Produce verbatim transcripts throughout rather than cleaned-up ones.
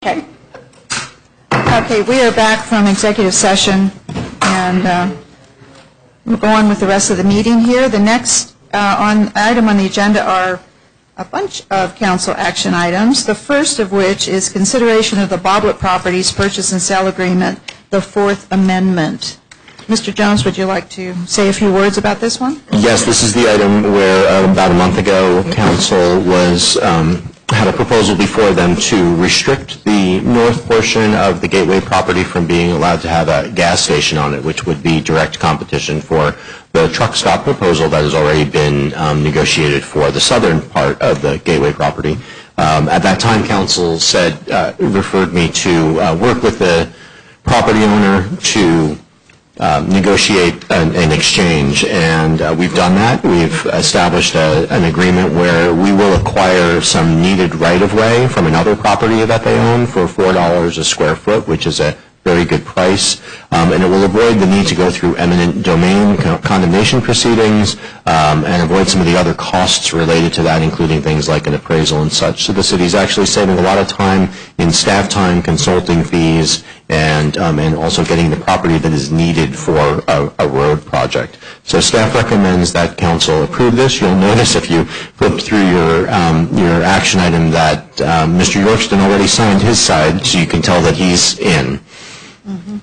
Okay. Okay, we are back from executive session, and uh, we'll go on with the rest of the meeting here. The next uh, on item on the agenda are a bunch of council action items, the first of which is consideration of the Boblet Properties Purchase and Sale Agreement, the Fourth Amendment. Mister Jones, would you like to say a few words about this one? Yes, this is the item where uh, about a month ago, council was um, had a proposal before them to restrict the north portion of the Gateway property from being allowed to have a gas station on it, which would be direct competition for the truck stop proposal that has already been um, negotiated for the southern part of the Gateway property. Um, at that time, council said, uh, referred me to uh, work with the property owner to Um, negotiate an, an exchange, and uh, we've done that. We've established a, an agreement where we will acquire some needed right-of-way from another property that they own for four dollars a square foot, which is a very good price, um, and it will avoid the need to go through eminent domain con condemnation proceedings um, and avoid some of the other costs related to that, including things like an appraisal and such. So the city is actually saving a lot of time in staff time, consulting fees, and um, and also getting the property that is needed for a, a road project. So staff recommends that council approve this. You'll notice if you flip through your um, your action item that um, Mister Yorkston already signed his side, so you can tell that he's in. Mm-hmm.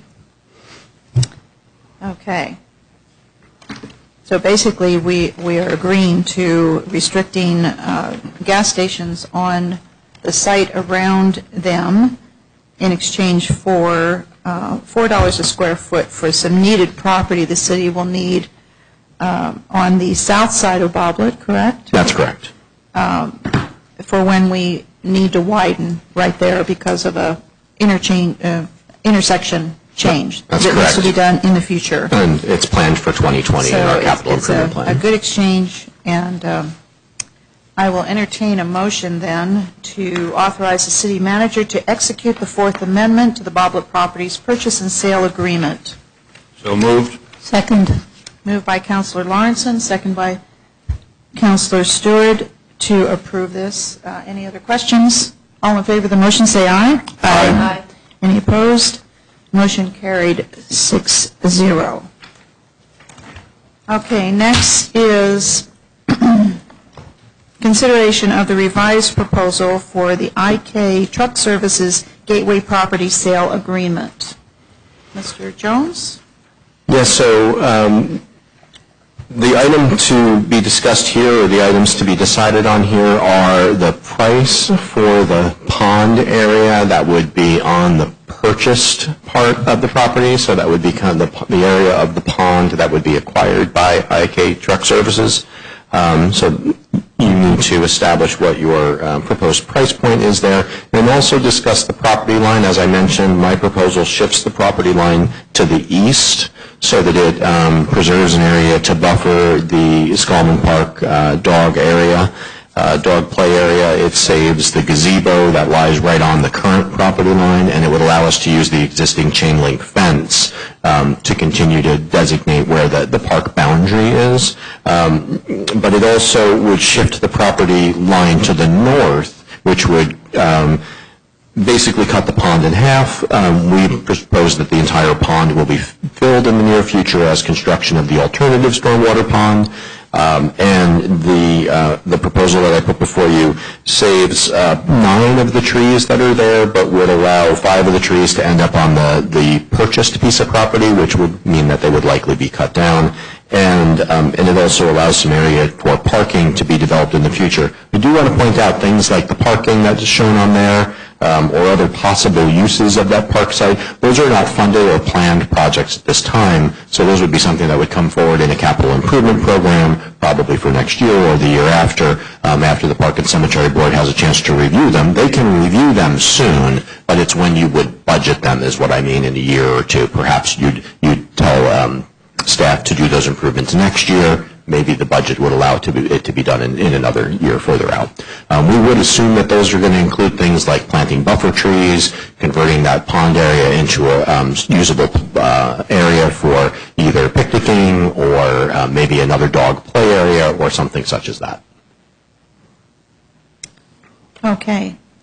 Okay. So basically, we, we are agreeing to restricting uh, gas stations on the site around them in exchange for uh, four dollars a square foot for some needed property the city will need um, on the south side of Boblet, correct? That's correct. Um, for when we need to widen right there because of a interchange, uh, intersection change. That's that correct. needs to be done in the future. And it's planned for twenty twenty so in our capital it's, it's improvement a, plan. a good exchange, and um, I will entertain a motion then to authorize the city manager to execute the Fourth Amendment to the Boblet Properties Purchase and Sale Agreement. So moved. Second. Moved by Councilor Lawrenson, second by Councilor Stewart to approve this. Uh, any other questions? All in favor of the motion say aye. Aye. Aye. Any opposed? Motion carried six zero. Okay, next is consideration of the revised proposal for the I K Truck Services Gateway Property Sale Agreement. Mister Jones? Yes, so um, the item to be discussed here, or the items to be decided on here, are the price for the pond area that would be on the purchased part of the property. So that would be kind of the, the area of the pond that would be acquired by I K Truck Services. Um, so you need to establish what your um, proposed price point is there, and also discuss the property line. As I mentioned, my proposal shifts the property line to the east so that it um, preserves an area to buffer the Skalman Park uh, dog area, uh, dog play area. It saves the gazebo that lies right on the current property line, and it would allow us to use the existing chain link fence um, to continue to designate where the, the park boundary is. Um, but it also would shift the property line to the north, which would um, basically cut the pond in half. Um, we propose that the entire pond will be filled in the near future as construction of the alternative stormwater pond. Um, and the uh, the proposal that I put before you saves uh, nine of the trees that are there, but would allow five of the trees to end up on the, the purchased piece of property, which would mean that they would likely be cut down. And, um, and it also allows some area for parking to be developed in the future. We do want to point out things like the parking that is shown on there, um, or other possible uses of that park site. Those are not funded or planned projects at this time, so those would be something that would come forward in a capital improvement program, probably for next year or the year after, um, after the Park and Cemetery Board has a chance to review them. They can review them soon, but it's when you would budget them is what I mean, in a year or two. Perhaps you'd, you'd tell um, staff to do those improvements next year. Maybe the budget would allow it to be, it to be done in, in another year further out. Um, we would assume that those are going to include things like planting buffer trees, converting that pond area into a um, usable uh, area for either picnicking or uh, maybe another dog play area or something such as that. Okay.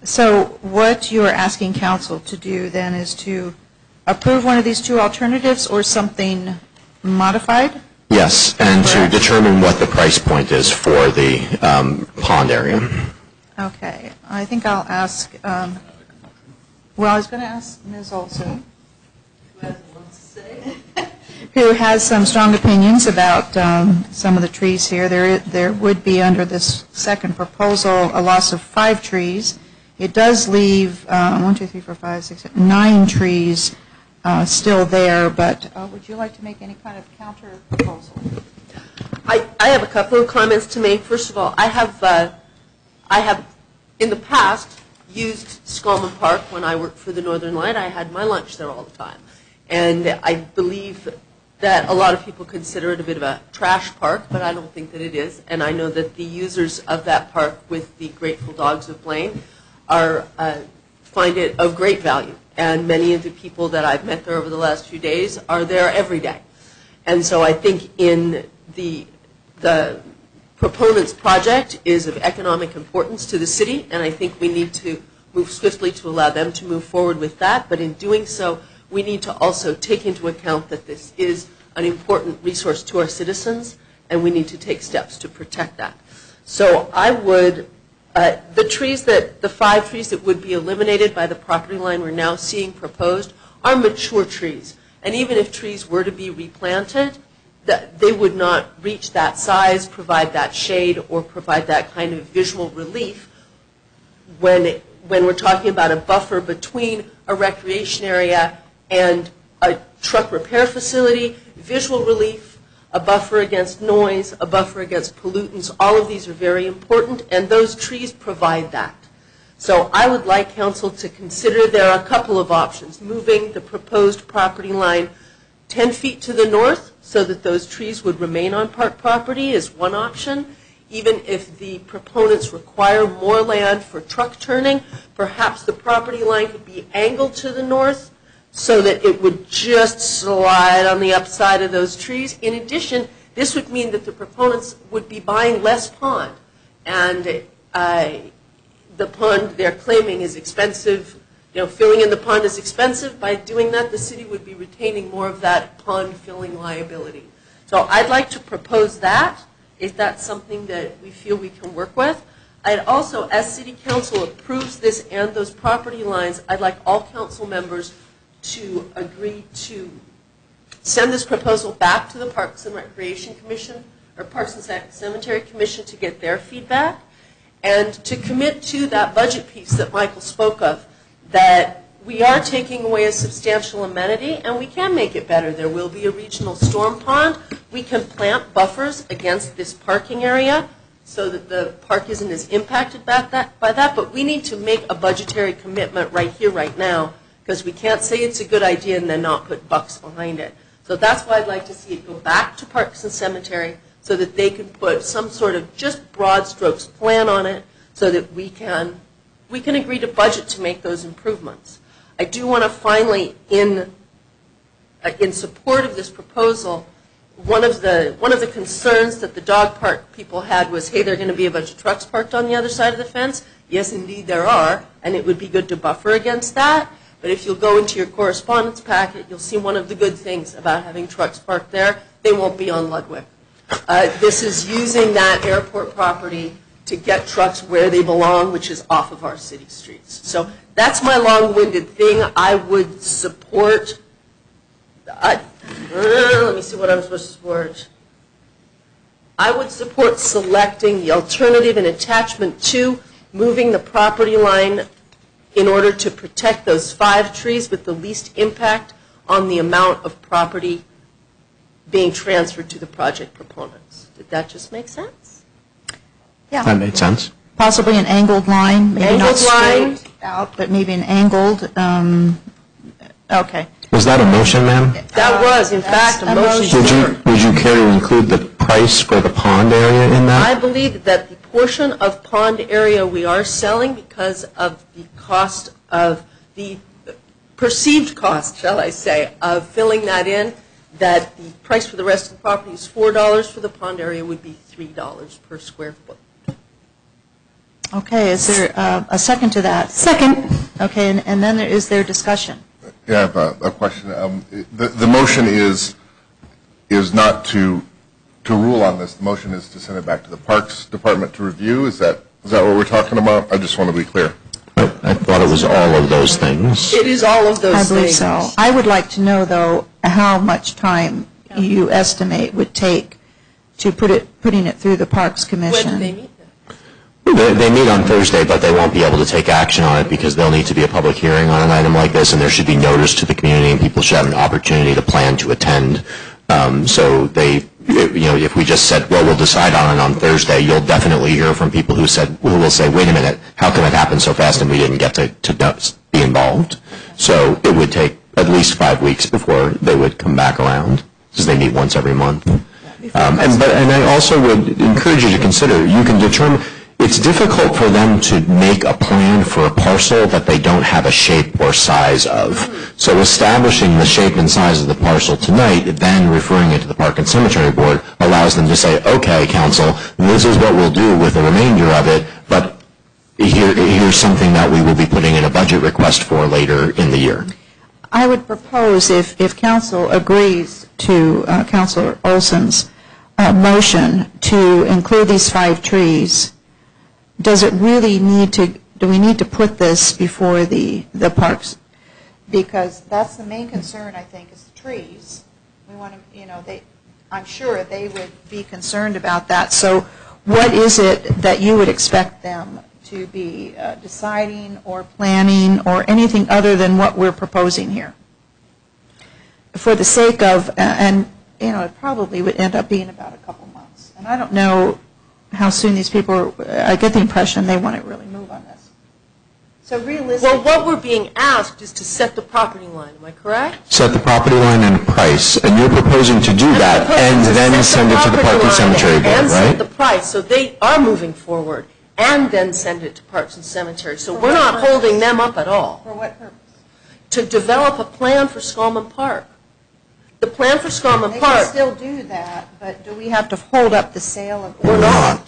So what you are asking council to do then is to approve one of these two alternatives or something modified? Yes, and to Correct. determine what the price point is for the um, pond area. Okay, I think I'll ask, um, well, I was going to ask Miz Olson, who has some strong opinions about um, some of the trees here. There, there would be, under this second proposal, a loss of five trees. It does leave uh, one, two, three, four, five, six, seven, nine trees uh, still there, but uh, would you like to make any kind of counter proposal? I, I have a couple of comments to make. First of all, I have, uh, I have in the past used Skolman Park when I worked for the Northern Light. I had my lunch there all the time. And I believe that a lot of people consider it a bit of a trash park, but I don't think that it is. And I know that the users of that park with the Grateful Dogs of Blaine are, uh, find it of great value. And many of the people that I've met there over the last few days are there every day. And so I think in the, the proponent's project is of economic importance to the city, and I think we need to move swiftly to allow them to move forward with that. But in doing so, we need to also take into account that this is an important resource to our citizens, and we need to take steps to protect that. So I would, uh, the trees that, the five trees that would be eliminated by the property line we're now seeing proposed are mature trees. And even if trees were to be replanted, that they would not reach that size, provide that shade, or provide that kind of visual relief when, it, when we're talking about a buffer between a recreation area and a truck repair facility, visual relief, a buffer against noise, a buffer against pollutants. All of these are very important, and those trees provide that. So I would like council to consider there are a couple of options. Moving the proposed property line ten feet to the north so that those trees would remain on park property is one option. Even if the proponents require more land for truck turning, perhaps the property line could be angled to the north so that it would just slide on the upside of those trees. In addition, this would mean that the proponents would be buying less pond. And uh, the pond they're claiming is expensive. You know, filling in the pond is expensive. By doing that, the city would be retaining more of that pond filling liability. So I'd like to propose that, if that's something that we feel we can work with. I'd also, as City Council approves this and those property lines, I'd like all council members to agree to send this proposal back to the Parks and Recreation Commission or Parks and Cemetery Commission to get their feedback, and to commit to that budget piece that Michael spoke of, that we are taking away a substantial amenity and we can make it better. There will be a regional storm pond. We can plant buffers against this parking area so that the park isn't as impacted by that, by that. But we need to make a budgetary commitment right here, right now, because we can't say it's a good idea and then not put bucks behind it. So that's why I'd like to see it go back to Parks and Cemetery so that they can put some sort of just broad strokes plan on it so that we can, we can agree to budget to make those improvements. I do want to finally, in, uh, in support of this proposal, one of, the, one of the concerns that the dog park people had was, hey, there are going to be a bunch of trucks parked on the other side of the fence. Yes, indeed there are, and it would be good to buffer against that. But if you'll go into your correspondence packet, you'll see one of the good things about having trucks parked there. They won't be on Ludwig. Uh, this is using that airport property to get trucks where they belong, which is off of our city streets. So that's my long-winded thing. I would support, uh, uh, let me see what I'm supposed to support. I would support selecting the alternative in attachment two, moving the property line in order to protect those five trees with the least impact on the amount of property being transferred to the project proponents. Did that just make sense? Yeah. That made sense. Possibly an angled line, maybe not Angled line. straight out, but maybe an angled, um, okay. Was that a motion, ma'am? That was, in That's fact, a a motion. Would you, would you care to include the price for the pond area in I that? believe that the portion of pond area we are selling because of the cost of the perceived cost, shall I say, of filling that in, that the price for the rest of the property is four dollars. For the pond area would be three dollars per square foot. Okay, is there uh, a second to that? Second. Okay, and and then there, is there discussion? Yeah, I have a, a question. Um, the, the motion is is not to to rule on this. The motion is to send it back to the Parks Department to review. Is that is that what we're talking about? I just want to be clear. I, I thought it was all of those things. It is all of those I things. believe so. I would like to know, though, how much time you estimate would take to put it, putting it through the Parks Commission. When do they meet then? They, they meet on Thursday, but they won't be able to take action on it because there'll need to be a public hearing on an item like this, and there should be notice to the community, and people should have an opportunity to plan to attend. Um, so they, you know, if we just said, well, we'll decide on it on Thursday, you'll definitely hear from people who said, who will say, wait a minute, how come it happened so fast and we didn't get to, to be involved? So it would take at least five weeks before they would come back around, because they meet once every month. Um, and, but, and I also would encourage you to consider, you can determine, it's difficult for them to make a plan for a parcel that they don't have a shape or size of. So establishing the shape and size of the parcel tonight, then referring it to the Park and Cemetery Board, allows them to say, okay, council, this is what we'll do with the remainder of it, but here, here's something that we will be putting in a budget request for later in the year. I would propose, if, if council agrees to uh, Councilor Olson's uh, motion to include these five trees, does it really need to, do we need to put this before the, the parks? Because that's the main concern, I think, is the trees. We want to, you know, they, I'm sure they would be concerned about that. So what is it that you would expect them to be uh, deciding or planning or anything other than what we're proposing here? For the sake of, uh, and, you know, it probably would end up being about a couple months. And I don't know how soon these people, I get the impression they want to really move on this. So realistically. Well, what we're being asked is to set the property line, am I correct? Set the property line and price, and you're proposing to do that, and then send it to the Park and Cemetery Board, and set the right? price, so they are moving forward, and then send it to Parks and Cemetery. So For we're what not purpose? holding them up at all. For what purpose? To develop a plan for Skolman Park. The plan for Skolman They can Park, still do that, but do we have to hold up the sale of? we're not.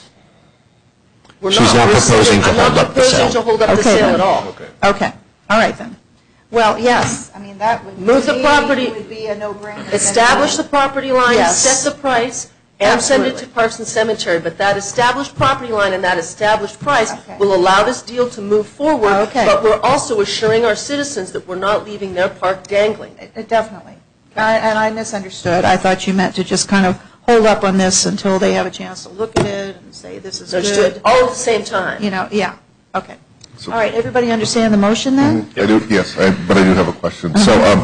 We're She's not We're proposing saying- to hold up the I'm sale. not proposing to hold up the Okay, sale then. at all. Okay. Okay, all right then. Well, yes, I mean, that would. Move the to me, property- would be a no-brainer. Establish the property line, Yes. set the price, and send it to Absolutely. Parks and Cemetery. But that established property line and that established price Okay. will allow this deal to move forward. Okay. But we're also assuring our citizens that we're not leaving their park dangling. Uh, Definitely. I- And I misunderstood. I thought you meant to just kind of hold up on this until they have a chance to look at it and say, this is So just do good. it all at the same time. You know, yeah, okay. So- All right, everybody understand the motion then? I do, yes, I, but I do have a question. So, um,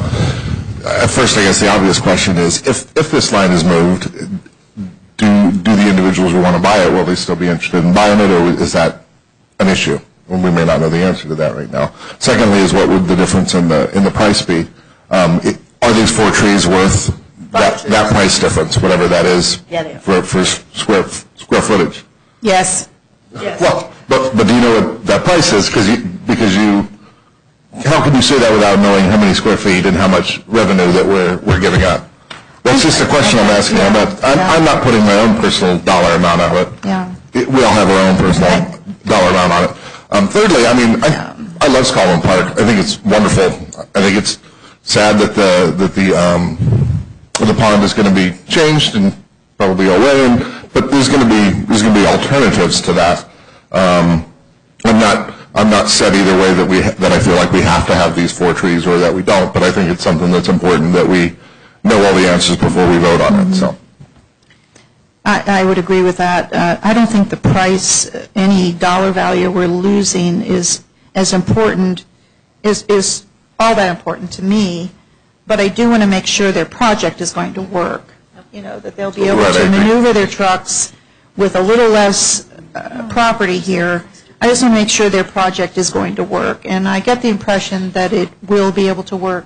at first, I guess the obvious question is, if, if this line is moved, do, do the individuals who want to buy it, will they still be interested in buying it, or is that an issue? Well, we may not know the answer to that right now. Secondly is, what would the difference in the, in the price be? Um, it- are these four trees worth that, trees. that price difference, whatever that is? Yeah, they are. For, for square, square footage? Yes. Yes. Well, but, but do you know what that price is? Because you, because you, how can you say that without knowing how many square feet and how much revenue that we're, we're giving up? That's just a question I'm asking. I'm not, I'm, I'm not putting my own personal dollar amount on it. Yeah. It- We all have our own personal dollar amount on it. Um, thirdly, I mean, I, I love Skolman Park. I think it's wonderful. I think it's sad that the, that the, um, the pond is going to be changed and probably go away, and, but there's going to be, there's going to be alternatives to that. Um, I'm not, I'm not set either way that we, that I feel like we have to have these four trees or that we don't, but I think it's something that's important that we know all the answers before we vote on it, so. I, I would agree with that. Uh, I don't think the price, uh, any dollar value we're losing is as important, is, is all that important to me, but I do want to make sure their project is going to work. You know, that they'll be able Right, I to agree. maneuver their trucks with a little less uh, property here. I just want to make sure their project is going to work, and I get the impression that it will be able to work.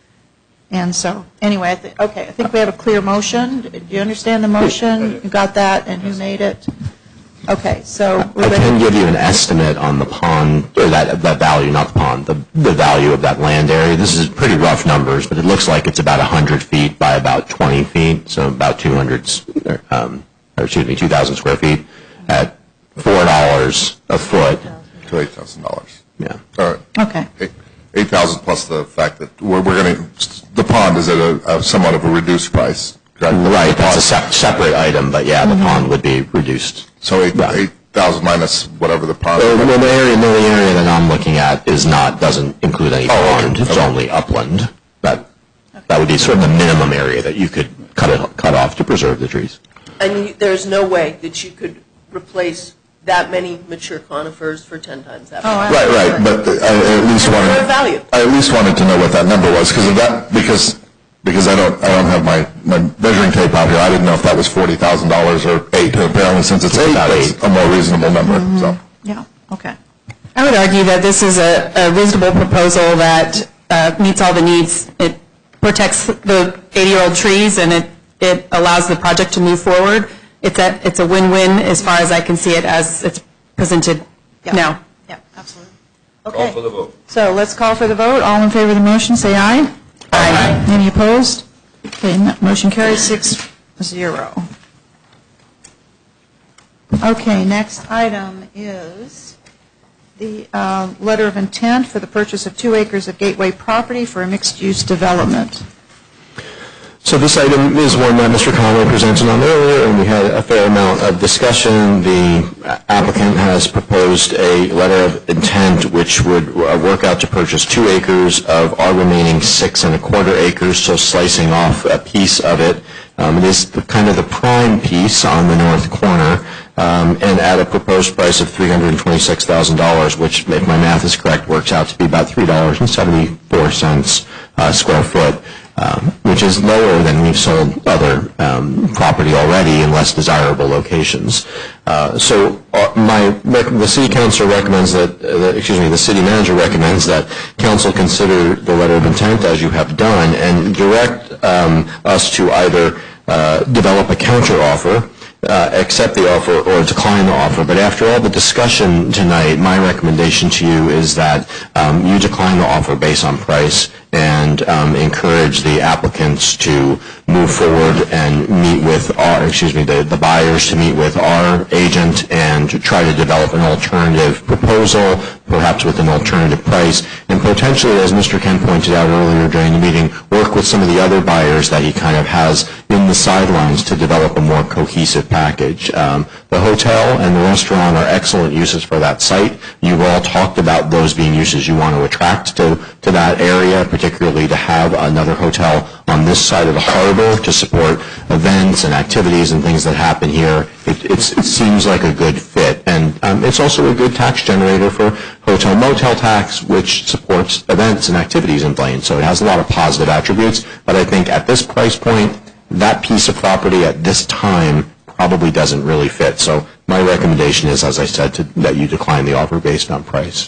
And so, anyway, I thi- okay, I think we have a clear motion. Do you understand the motion? You got that, and who made it? Okay, so I we're can ready. give you an estimate on the pond, or that, that value, not the pond, the, the value of that land area. This is pretty rough numbers, but it looks like it's about one hundred feet by about twenty feet, so about two hundred, um, or excuse me, two thousand square feet at four dollars a foot. To eight thousand dollars. Yeah. All right. Okay. Eight- eight thousand plus the fact that we're, we're going to, the pond is at a, a somewhat of a reduced price, correct? Right, that's a sep- separate item, but yeah, the pond would be reduced. So eight, Right. eight thousand minus whatever the pond. Uh, no, the area, no, the area that I'm looking at is not, doesn't include any Oh, okay. pond. It's Okay. only upland. That, that would be sort of the minimum area that you could cut it, cut off to preserve the trees. And you, there's no way that you could replace that many mature conifers for ten times that much. Right, right, but I at least And wanted, they're value. I at least wanted to know what that number was, because of that, because, because I don't, I don't have my, my measuring tape out here. I didn't know if that was forty thousand dollars or eight, and apparently since it's eight, about that's eight. a more reasonable number, so. Yeah, okay. I would argue that this is a a reasonable proposal that uh, meets all the needs. It protects the eighty-year-old trees, and it it allows the project to move forward. It's a it's a win-win as far as I can see it as it's presented Yeah. now. Yeah, absolutely. Okay. Call for the vote. So let's call for the vote. All in favor of the motion, say aye. Aye. Any opposed? Okay, m- motion carries six zero. Okay, next item is the uh, letter of intent for the purchase of two acres of Gateway property for a mixed-use development. So this item is one that Mister Conway presented on earlier, and we had a fair amount of discussion. The applicant has proposed a letter of intent which would uh, work out to purchase two acres of our remaining six and a quarter acres, so slicing off a piece of it. Um, It is the- kind of the prime piece on the north corner, um, and at a proposed price of three hundred twenty-six thousand dollars, which, if my math is correct, works out to be about three dollars and seventy-four cents a square foot. Um, which is lower than we've sold other um, property already in less desirable locations. Uh, So uh, my, rec- the city council recommends that, uh, excuse me, the city manager recommends that council consider the letter of intent as you have done and direct um, us to either uh, develop a counteroffer, uh, accept the offer, or decline the offer. But after all the discussion tonight, my recommendation to you is that um, you decline the offer based on price and um, encourage the applicants to move forward and meet with our, excuse me, the, the buyers to meet with our agent and to try to develop an alternative proposal, perhaps with an alternative price, and potentially, as Mister Kent pointed out earlier during the meeting, work with some of the other buyers that he kind of has in the sidelines to develop a more cohesive package. Um, the hotel and the restaurant are excellent uses for that site. You've all talked about those being uses you want to attract to, to that area, particularly to have another hotel on this side of the harbor to support events and activities and things that happen here. It, it's, it seems like a good fit. And um, it's also a good tax generator for hotel motel tax, which supports events and activities in Blaine. So it has a lot of positive attributes. But I think at this price point, that piece of property at this time probably doesn't really fit. So my recommendation is, as I said, to, that you decline the offer based on price.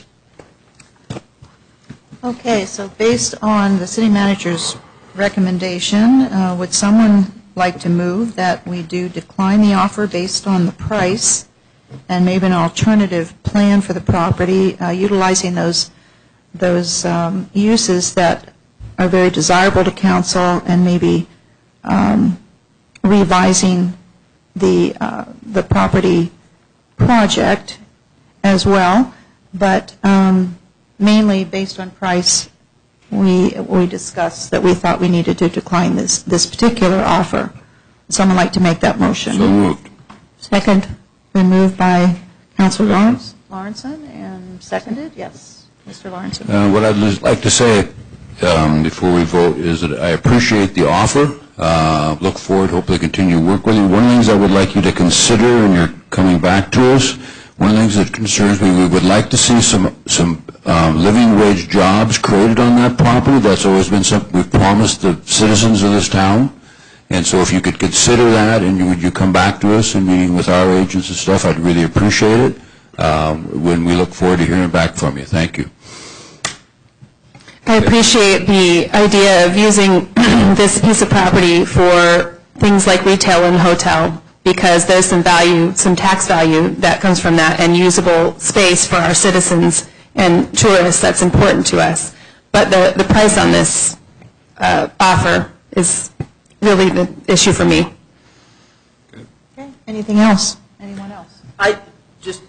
Okay, so based on the city manager's recommendation, uh, would someone like to move that we do decline the offer based on the price and maybe an alternative plan for the property, uh, utilizing those those um, uses that are very desirable to council, and maybe um, revising the uh, the property project as well, but um, mainly based on price, we we discussed that we thought we needed to decline this this particular offer. Would someone like to make that motion? So moved. Second, been moved by Councilor Lawrence, Lawrenson, and seconded, yes, Mister Lawrenson. Uh, What I'd just like to say um, before we vote is that I appreciate the offer. Uh, Look forward, hopefully continue to work with you. One of the things I would like you to consider when you're coming back to us, one of the things that concerns me, we would like to see some some um, living wage jobs created on that property. That's always been something we've promised the citizens of this town. And so if you could consider that, and you, would you come back to us in meeting with our agents and stuff, I'd really appreciate it. Um, when we look forward to hearing back from you. Thank you. I appreciate the idea of using this piece of property for things like retail and hotel, because there's some value, some tax value that comes from that, and usable space for our citizens and tourists that's important to us. But the, the price on this uh, offer is really the issue for me. Okay. Anything else? Anyone else? I just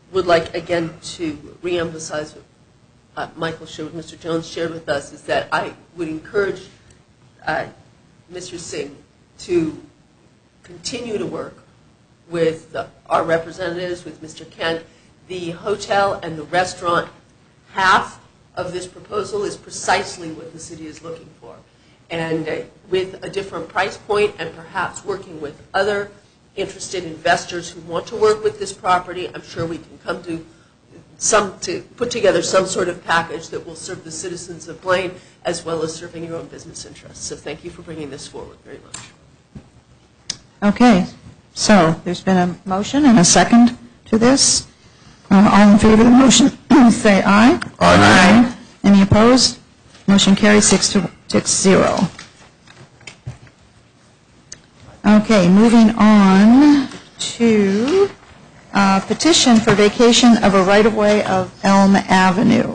would like, again, to reemphasize what uh, Michael shared, Mister Jones shared with us, is that I would encourage uh, Mister Singh to continue to work with uh, our representatives, with Mister Kent. The hotel and the restaurant half of this proposal is precisely what the city is looking for. And uh, with a different price point and perhaps working with other interested investors who want to work with this property, I'm sure we can come to some, to put together some sort of package that will serve the citizens of Blaine as well as serving your own business interests. So thank you for bringing this forward very much. Okay, so there's been a motion and a second to this. Uh, all in favor of the motion, say aye. Aye. Aye. Any opposed? Motion carries six to six zero. Okay, moving on to uh, petition for vacation of a right-of-way of Elm Avenue.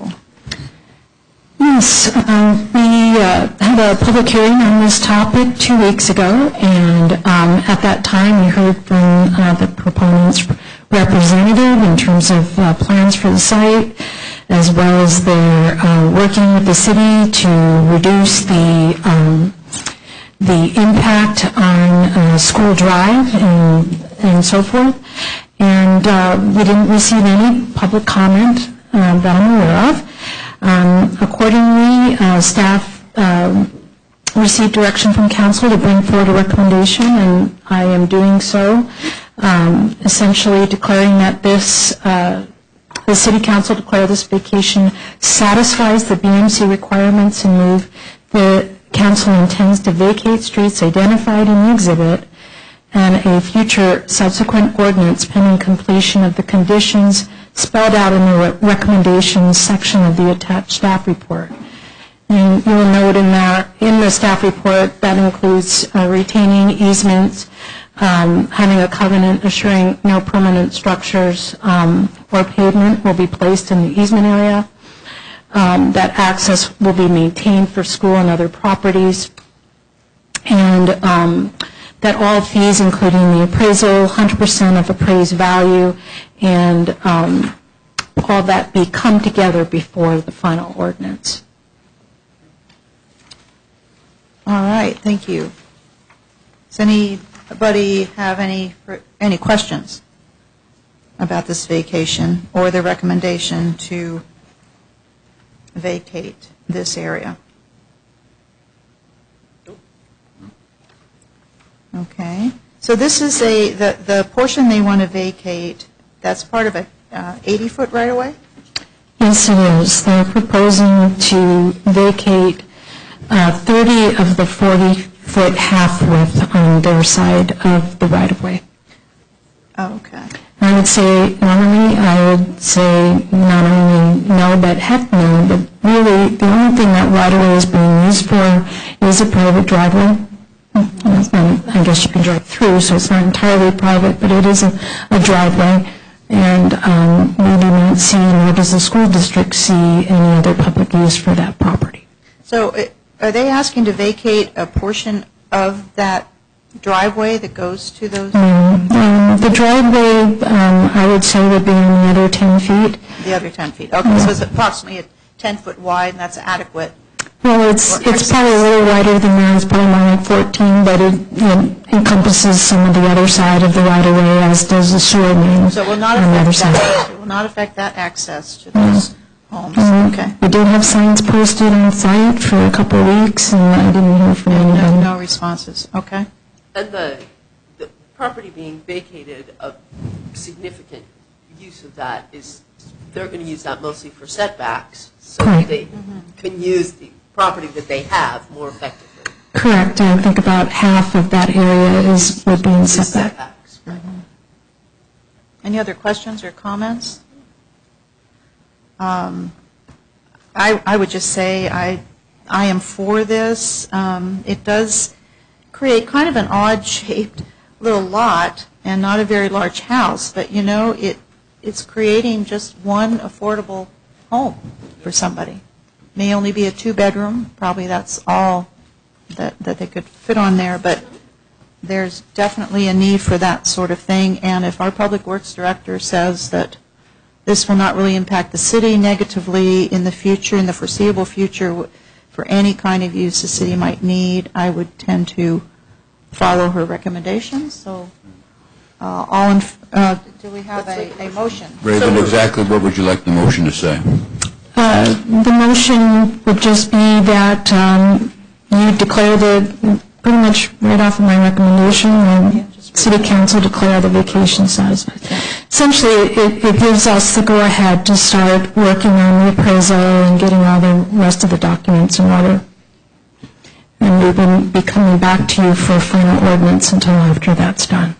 Yes, um, we uh, had a public hearing on this topic two weeks ago, and um, at that time we heard from uh, the proponent's representative in terms of uh, plans for the site, as well as their uh, working with the city to reduce the um, the impact on uh, School Drive and, and so forth. And uh, we didn't receive any public comment uh, that I'm aware of. Um, accordingly, uh, staff uh, received direction from council to bring forward a recommendation, and I am doing so, um, essentially declaring that this, uh, the city council declare this vacation satisfies the B M C requirements and move the council intends to vacate streets identified in the exhibit and a future subsequent ordinance pending completion of the conditions spelled out in the recommendations section of the attached staff report. And you'll note in that, in the staff report, that includes uh, retaining easements, um, having a covenant assuring no permanent structures um, or pavement will be placed in the easement area, um, that access will be maintained for school and other properties, and um, that all fees, including the appraisal, one hundred percent of appraised value, and um, all that be come together before the final ordinance. All right, thank you. Does anybody have any any questions about this vacation or the recommendation to vacate this area? Okay. So this is a, the, the portion they want to vacate, that's part of a uh, eighty-foot right-of-way? Yes, it is. They're proposing to vacate uh, thirty of the forty-foot half-width on their side of the right-of-way. Oh, okay. I would say, normally, I would say not only no, but heck no, but really, the only thing that right-of-way is being used for is a private driveway. And I guess you can drive through, so it's not entirely private, but it is a, a driveway. And um, we do not see, nor does the school district see, any other public use for that property. So uh, are they asking to vacate a portion of that driveway that goes to those? Um, um, the driveway, um, I would say, would be on the other ten feet. The other ten feet. Okay, so it's approximately a ten-foot wide, and that's adequate. Well, it's it's probably a little wider than that. It's probably more like fourteen, but it, it encompasses some of the other side of the right-of-way, as does the sewer main So it will not on the other affect side. that, it will not affect that access to those homes. Um, Okay. We did have signs posted on site for a couple of weeks, and I didn't hear from No, anybody. no responses. Okay. And the, the property being vacated, a significant use of that is, they're going to use that mostly for setbacks, so Correct. they can use the property that they have more effectively. Correct. I think about half of that area is would be in The setback. setbacks, right. Any other questions or comments? Um, I, I would just say I, I am for this. Um, it does create kind of an odd-shaped little lot and not a very large house, but you know, it, it's creating just one affordable home for somebody. May only be a two-bedroom, probably that's all that, that they could fit on there, but there's definitely a need for that sort of thing, and if our Public Works Director says that this will not really impact the city negatively in the future, in the foreseeable future, for any kind of use the city might need, I would tend to follow her recommendations. So, uh, all in, f- uh, do we have a, a motion? Raven, exactly what would you like the motion to say? Uh, The motion would just be that um, you declare the, pretty much right off of my recommendation, and City Council declare the vacation satisfied. Essentially, it it gives us the go-ahead to start working on the appraisal and getting all the rest of the documents in order. And we wouldn't be coming back to you for final ordinance until after that's done.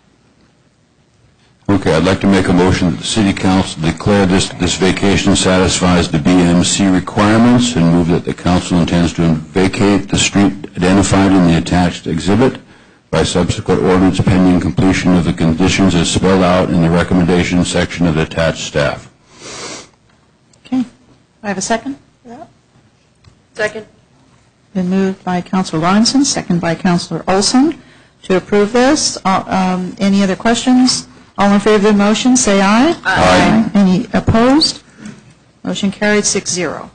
Okay, I'd like to make a motion that the City Council declare this, this vacation satisfies the B M C requirements and move that the council intends to vacate the street identified in the attached exhibit by subsequent ordinance pending completion of the conditions as spelled out in the recommendation section of the attached staff. Okay. I have a second? Second. Been moved by Councilor Robinson, second by Councilor Olson to approve this. Uh, um, Any other questions? All in favor of the motion, say aye. Aye. Any opposed? Motion carried six zero.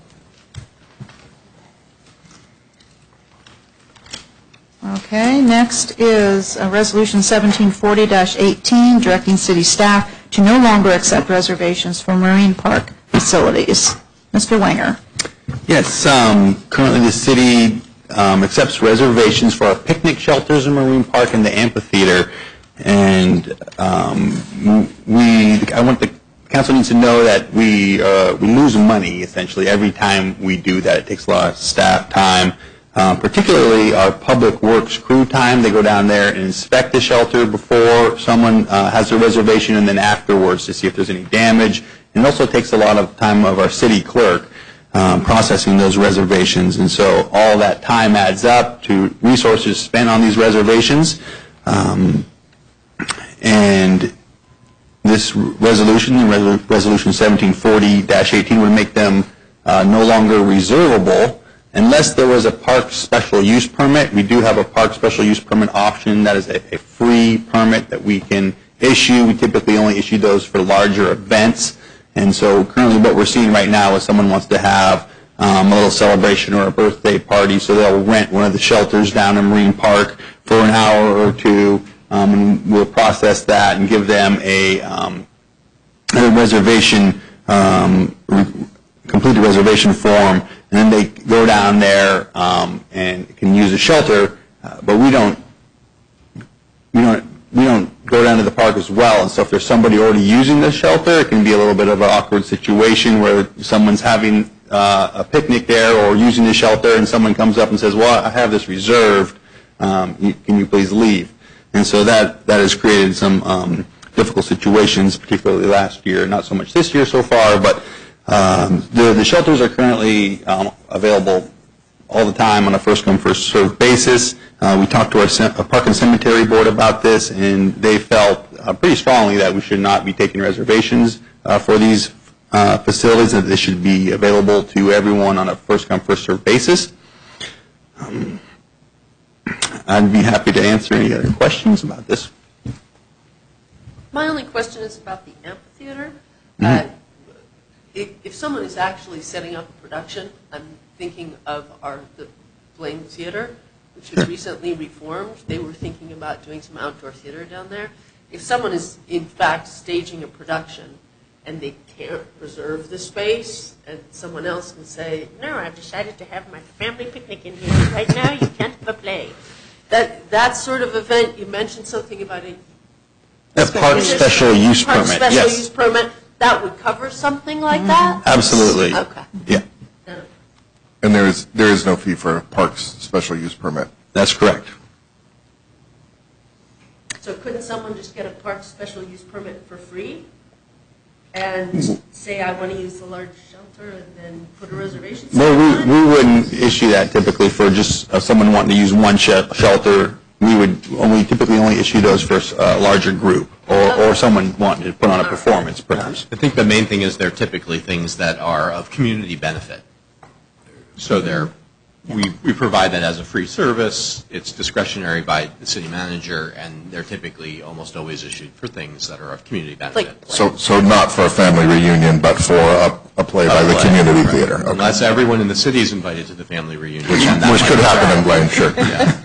Okay, next is uh, Resolution seventeen forty eighteen, directing city staff to no longer accept reservations for marine park facilities. Mister Wenger. Yes, um, currently the city um, accepts reservations for our picnic shelters in Marine Park and the amphitheater. And um, we, I want the council needs to know that we uh, we lose money essentially every time we do that. It takes a lot of staff time, um, particularly our public works crew time. They go down there and inspect the shelter before someone uh, has a reservation, and then afterwards to see if there's any damage. And it also takes a lot of time of our city clerk um, processing those reservations, and so all that time adds up to resources spent on these reservations. Um, And this resolution, Resolution seventeen forty eighteen, would make them uh, no longer reservable unless there was a park special use permit. We do have a park special use permit option. That is a, a free permit that we can issue. We typically only issue those for larger events. And so currently what we're seeing right now is someone wants to have um, a little celebration or a birthday party, so they'll rent one of the shelters down in Marine Park for an hour or two. Um, and we'll process that and give them a, um, a reservation, um, re- complete a reservation form, and then they go down there um, and can use a shelter. Uh, but we don't, we don't, we don't go down to the park as well. And so if there's somebody already using the shelter, it can be a little bit of an awkward situation where someone's having uh, a picnic there or using the shelter, and someone comes up and says, "Well, I have this reserved. Um, you, can you please leave?" And so that, that has created some um, difficult situations, particularly last year, not so much this year so far, but um, the, the shelters are currently um, available all the time on a first-come, first-served basis. Uh, we talked to our, ce- our Park and Cemetery Board about this, and they felt uh, pretty strongly that we should not be taking reservations uh, for these uh, facilities, that they should be available to everyone on a first-come, first-served basis. Um, I'd be happy to answer any other questions about this. My only question is about the amphitheater. Mm-hmm. Uh, if, if someone is actually setting up a production, I'm thinking of our the Blaine Theater, which was Sure. recently reformed. They were thinking about doing some outdoor theater down there. If someone is in fact staging a production and they can't reserve the space, and someone else can say, "No, I've decided to have my family picnic in here right now. You can't have a play." That that sort of event, you mentioned something about a A park special use park permit, special yes. use permit, that would cover something like that? Absolutely. Okay. Yeah, And there is, there is no fee for a park's special use permit. that's correct. So couldn't someone just get a park special use permit for free and say, "I want to use the large shelter," and then put a reservation? Well, sign we, on it? we wouldn't issue that typically for just uh, someone wanting to use one sh- shelter. We would only typically only issue those for a larger group or, or someone wanting to put on a performance, perhaps. I think the main thing is they're typically things that are of community benefit. So they're we, we provide that as a free service. It's discretionary by the city manager, and they're typically almost always issued for things that are of community benefit. Like- So, so not for a family reunion, but for a, a play by the Uh, community right. theater? Okay. Unless everyone in the city is invited to the family reunion. Which, and that which might could be- happen in Blaine, sure.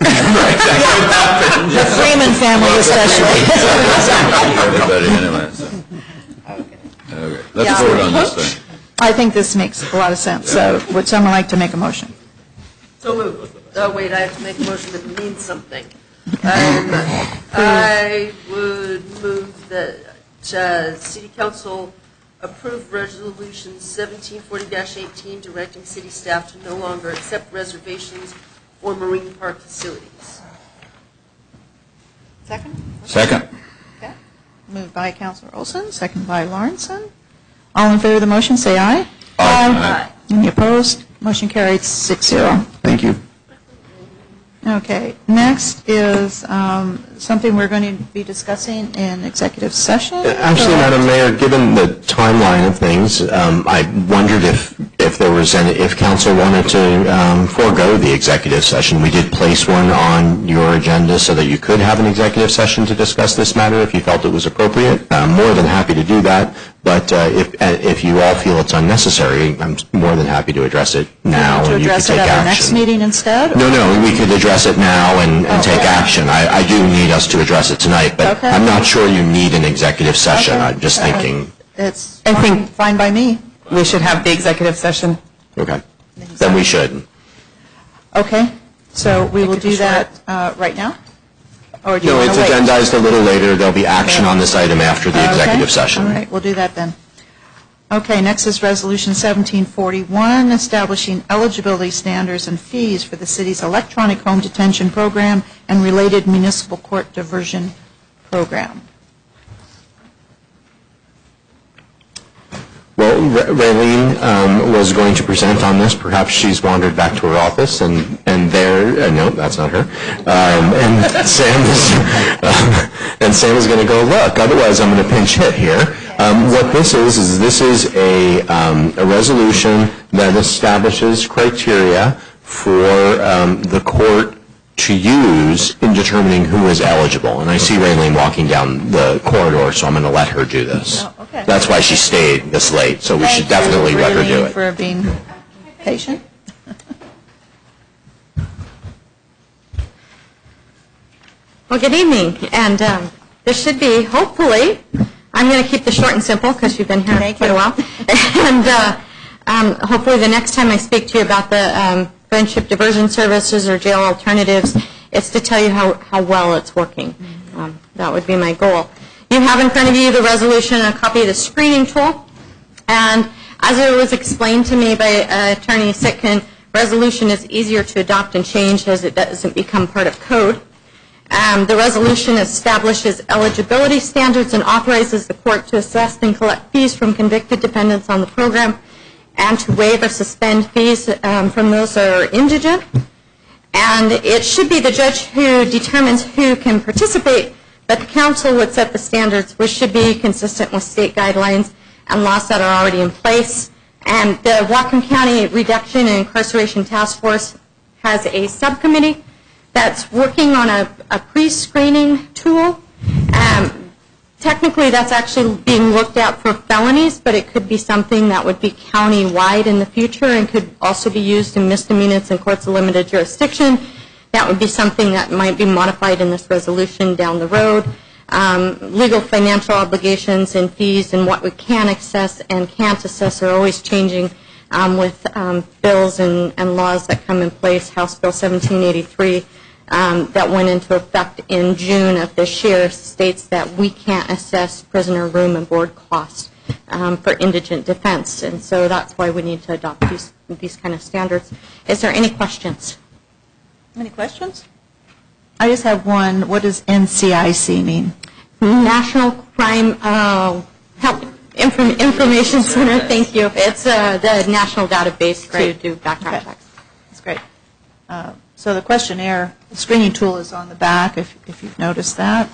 The Freeman family especially. Everybody anyway, so. Okay, let's Yeah. vote on this thing. I think this makes a lot of sense. So would someone like to make a motion? So moved. Oh, wait, I have to make a motion that means something. Um, I would move that uh, City Council approve Resolution seventeen forty dash eighteen, directing city staff to no longer accept reservations for marine park facilities. Second? Second. Okay. Moved by Councilor Olson, second by Lawrenson. All in favor of the motion, say aye. Aye. Any opposed? Motion carried six zero. Thank you. Okay, next is um, something we're going to be discussing in executive session. Actually, Madam Mayor, given the timeline of things, um, I wondered if, if there was any, if council wanted to um, forego the executive session. We did place one on your agenda so that you could have an executive session to discuss this matter if you felt it was appropriate. I'm more than happy to do that, but uh, if, uh, if you all feel it's unnecessary, I'm more than happy to address it now To and you can address take it action. at our next meeting instead? No, no, we could address it now and, and take action. I, I do need us to address it tonight, but Okay. I'm not sure you need an executive session. Okay. I'm just Uh, thinking, It's I think- fine by me. We should have the executive session. okay, then we should. Okay, so we will do that uh, right now? Or do you No, want it's to wait? agendized a little later. There'll be action on this item after the Okay. executive session. All right, we'll do that then. Okay, next is Resolution seventeen forty-one, establishing eligibility standards and fees for the city's electronic home detention program and related municipal court diversion program. Well, Ra- Raylene um, was going to present on this. Perhaps she's wandered back to her office, and, and there, uh, no, that's not her. Um, and Sam is, uh, and Sam is going to go look. Otherwise, I'm going to pinch hit here. Um, what this is, is this is a, um, a resolution that establishes criteria for um, the court to use in determining who is eligible. And I see Raylene walking down the corridor, so I'm going to let her do this. Oh, okay. That's why she stayed this late, so we should Thank you, definitely let her do Raylene, it. for being patient. Well, good evening, and um, this should be, hopefully, I'm going to keep this short and simple because you've been here Thank quite you. a while, and uh, um, hopefully the next time I speak to you about the um, friendship diversion services or jail alternatives, it's to tell you how, how well it's working. Um, that would be my goal. You have in front of you the resolution and a copy of the screening tool, and as it was explained to me by uh, Attorney Sitkin, resolution is easier to adopt and change as it doesn't become part of code. Um, the resolution establishes eligibility standards and authorizes the court to assess and collect fees from convicted dependents on the program and to waive or suspend fees um, from those that are indigent. And it should be the judge who determines who can participate, but the council would set the standards, which should be consistent with state guidelines and laws that are already in place. And the Whatcom County Reduction and Incarceration Task Force has a subcommittee that's working on a, a pre-screening tool. Um, technically, that's actually being looked at for felonies, but it could be something that would be county-wide in the future and could also be used in misdemeanors and courts of limited jurisdiction. That would be something that might be modified in this resolution down the road. Um, legal financial obligations and fees and what we can assess and can't assess are always changing um, with um, bills and, and laws that come in place. House Bill seventeen eighty-three um, that went into effect in June of this year states that we can't assess prisoner room and board costs um, for indigent defense. And so that's why we need to adopt these, these kind of standards. Is there any questions? Any questions? I just have one. What does N C I C mean? National Crime uh, Help Inform- Information Center, thank you. It's uh, the national database to Great. do background Okay. checks. That's great. Uh, So the questionnaire, the screening tool is on the back, if if you've noticed that.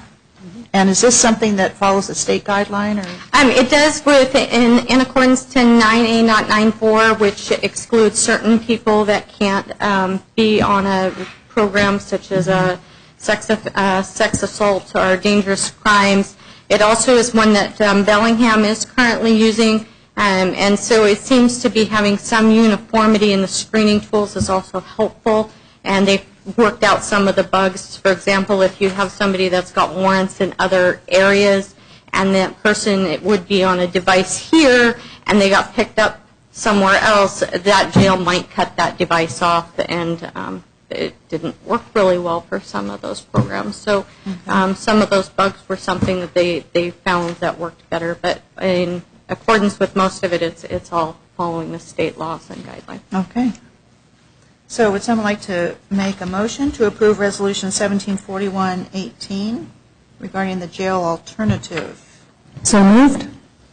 And is this something that follows a state guideline, or? Um, It does with, in in accordance to nine A, not nine four, which excludes certain people that can't um, be on a program such as a sex aff- uh, sex assault or dangerous crimes. It also is one that um, Bellingham is currently using, um, and so it seems to be having some uniformity in the screening tools is also helpful, and they've worked out some of the bugs. For example, if you have somebody that's got warrants in other areas, and that person it would be on a device here, and they got picked up somewhere else, that jail might cut that device off, and um, it didn't work really well for some of those programs. So um, some of those bugs were something that they, they found that worked better, but in accordance with most of it, it's, it's all following the state laws and guidelines. Okay. So would someone like to make a motion to approve Resolution seventeen forty-one eighteen regarding the jail alternative? So moved.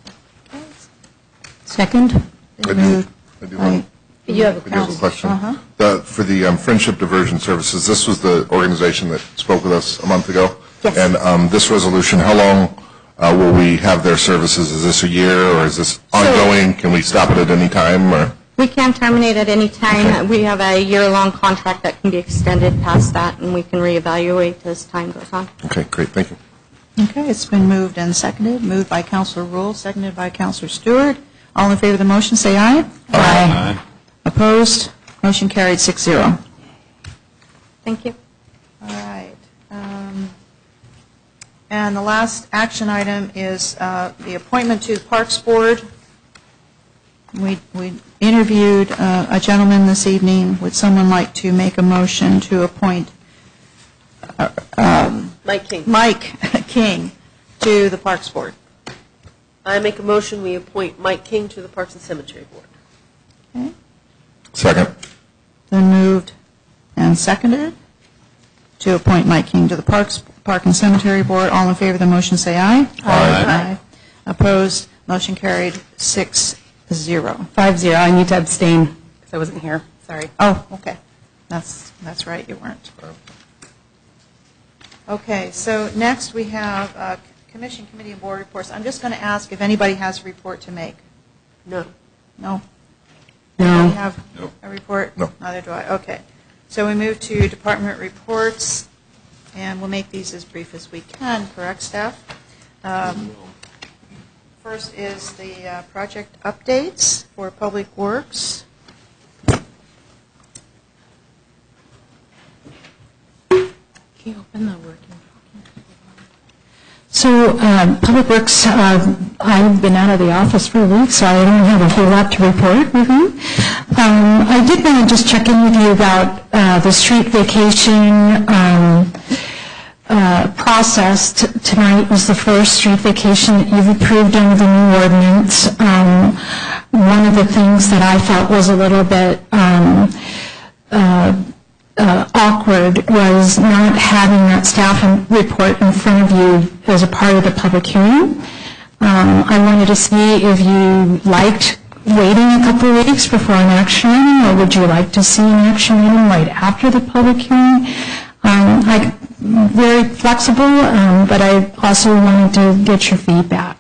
Second. I do, I do have, You have a I do have a question. Uh-huh. The, for the um, Friendship Diversion Services, this was the organization that spoke with us a month ago? Yes. And um, this resolution, how long uh, will we have their services? Is this a year, or is this ongoing? Can we stop it at any time, or? We can terminate at any time. Okay. We have a year-long contract that can be extended past that, and we can reevaluate as time goes on. Okay, great, thank you. Okay, it's been moved and seconded. Moved by Counselor Rule, seconded by Counselor Stewart. All in favor of the motion, say aye. Aye. Opposed? Motion carried six zero. Thank you. All right. Um, And the last action item is uh, the appointment to the Parks Board. We we interviewed uh, a gentleman this evening. Would someone like to make a motion to appoint uh, um, Mike King. Mike King to the Parks Board? I make a motion, we appoint Mike King to the Parks and Cemetery Board. Okay. Second. Then moved and seconded to appoint Mike King to the Parks, Park and Cemetery Board. All in favor of the motion, say aye. Aye. Aye. Opposed? Motion carried six zero. Five zero. I need to abstain because I wasn't here. Sorry. Oh, okay. That's, that's right, you weren't. Okay, so next we have uh, Commission, Committee, and Board reports. I'm just going to ask if anybody has a report to make. No. No? No. Anybody have No. a report? No. Neither do I. Okay. So we move to department reports, and we'll make these as brief as we can, correct, staff? Um, First is the uh, project updates for Public Works. Can you open the working? So, um, Public Works, uh, I've been out of the office for a week, so I don't have a whole lot to report. Mm-hmm. Um, I did want to just check in with you about uh, the street vacation um, uh, process. T- tonight was the first street vacation that you've approved under the new ordinance. Um, one of the things that I felt was a little bit um, uh, Uh, awkward was not having that staff report in front of you as a part of the public hearing. Um, I wanted to see if you liked waiting a couple of weeks before an action item, or would you like to see an action item right after the public hearing? Um, I'm very flexible, um, but I also wanted to get your feedback.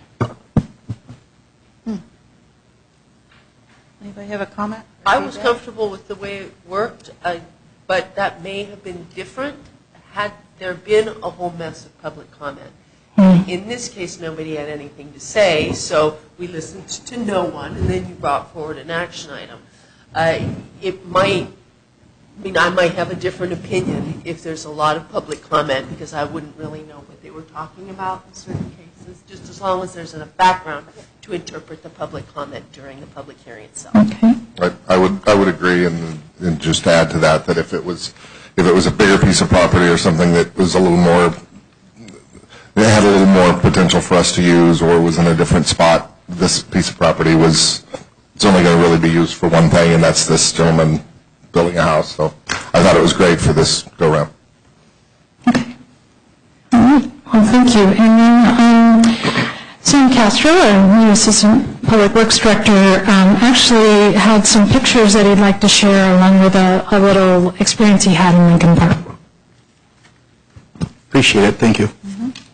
Anybody have a comment? I was comfortable with the way it worked, uh, but that may have been different had there been a whole mess of public comment. In this case, nobody had anything to say, so we listened to no one, and then you brought forward an action item. Uh, It might, I mean, I might have a different opinion if there's a lot of public comment, because I wouldn't really know what they were talking about in certain cases, just as long as there's enough background to interpret the public comment during the public hearing itself. Okay. I, I would I would agree, and, and just add to that that if it was if it was a bigger piece of property or something that was a little more that had a little more potential for us to use, or was in a different spot, this piece of property was it's only going to really be used for one thing, and that's this gentleman building a house. So I thought it was great for this go round. Okay. All right. Well, thank you. And then um, Sam Castro, our new Assistant Public Works Director, um, actually had some pictures that he'd like to share along with a, a little experience he had in Lincoln Park. Appreciate it, thank you. Mm-hmm.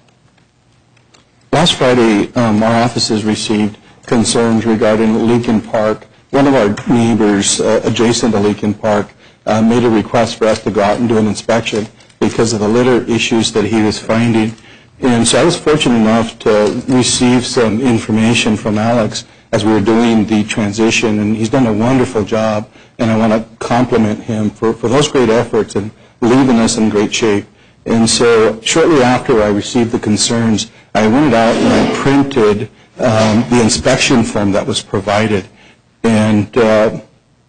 Last Friday, um, our offices received concerns regarding Lincoln Park. One of our neighbors uh, adjacent to Lincoln Park uh, made a request for us to go out and do an inspection because of the litter issues that he was finding. And so I was fortunate enough to receive some information from Alex as we were doing the transition, and he's done a wonderful job, and I want to compliment him for, for those great efforts and leaving us in great shape. And so shortly after I received the concerns, I went out and I printed um, the inspection form that was provided. And, uh,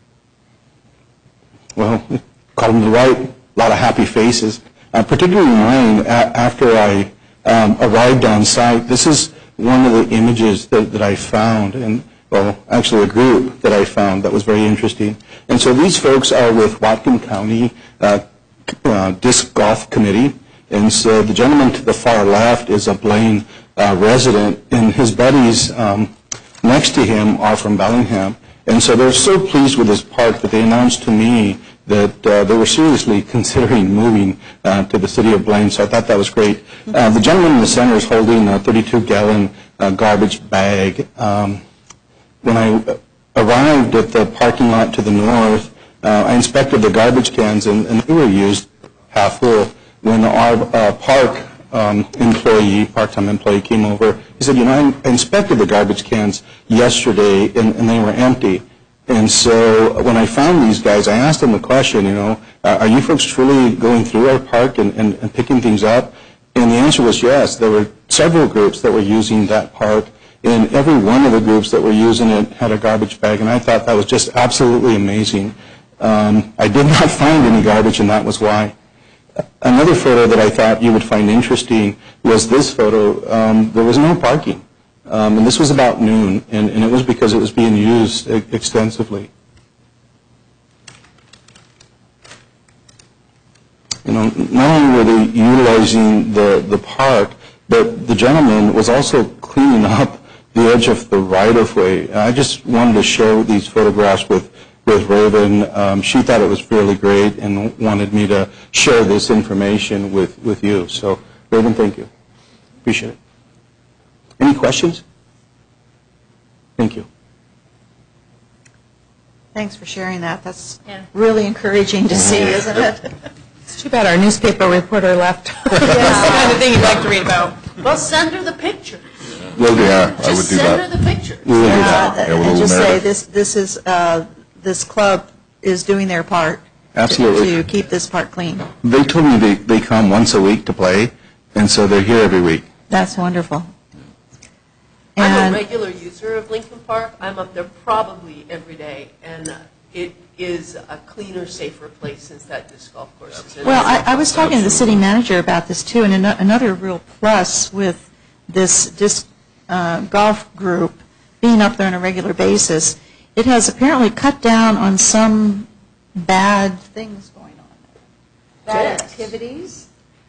well, caught him to write, a lot of happy faces, uh, particularly mine a- after I um, arrived on site. This is one of the images that, that I found, and, well, actually a group that I found that was very interesting. And so these folks are with Whatcom County uh, uh, Disc Golf Committee. And so the gentleman to the far left is a Blaine uh, resident, and his buddies um, next to him are from Bellingham. And so they're so pleased with this park that they announced to me that uh, they were seriously considering moving uh, to the city of Blaine. So I thought that was great. Uh, the gentleman in the center is holding a thirty-two gallon uh, garbage bag. Um, when I arrived at the parking lot to the north, uh, I inspected the garbage cans, and, and they were used half full. When our uh, park um, employee, part-time employee came over, he said, you know, I inspected the garbage cans yesterday, and, and they were empty. And so when I found these guys, I asked them the question, you know, uh, are you folks truly going through our park and, and, and picking things up? And the answer was yes. There were several groups that were using that park, and every one of the groups that were using it had a garbage bag, and I thought that was just absolutely amazing. Um, I did not find any garbage, and that was why. Another photo that I thought you would find interesting was this photo. Um, there was no parking, um, and this was about noon, and, and it was because it was being used e- extensively. You know, not only were they utilizing the, the park, but the gentleman was also cleaning up the edge of the right-of-way. I just wanted to share these photographs with with Raven. Um, she thought it was really great and wanted me to share this information with, with you. So, Raven, thank you. Appreciate it. Any questions? Thank you. Thanks for sharing that. That's really encouraging to see, isn't it? It's too bad our newspaper reporter left. That's the kind of thing you'd like to read about. Well, send her the picture. Well, yeah, I would Just do send her that. the picture. We will do that. Uh, Yeah, with a and little just say narrative. this, this is, uh, this club is doing their part to- Absolutely. to keep this park clean. They told me they, they come once a week to play, and so they're here every week. That's wonderful. I'm a And regular user of Lincoln Park. I'm up there probably every day, and uh, it is a cleaner, safer place since that disc golf course is in. Well, I, I was talking to the city manager about this too, and ano- another real plus with this disc uh, golf group being up there on a regular basis, it has apparently cut down on some bad things going on there. Bad Yes. activities,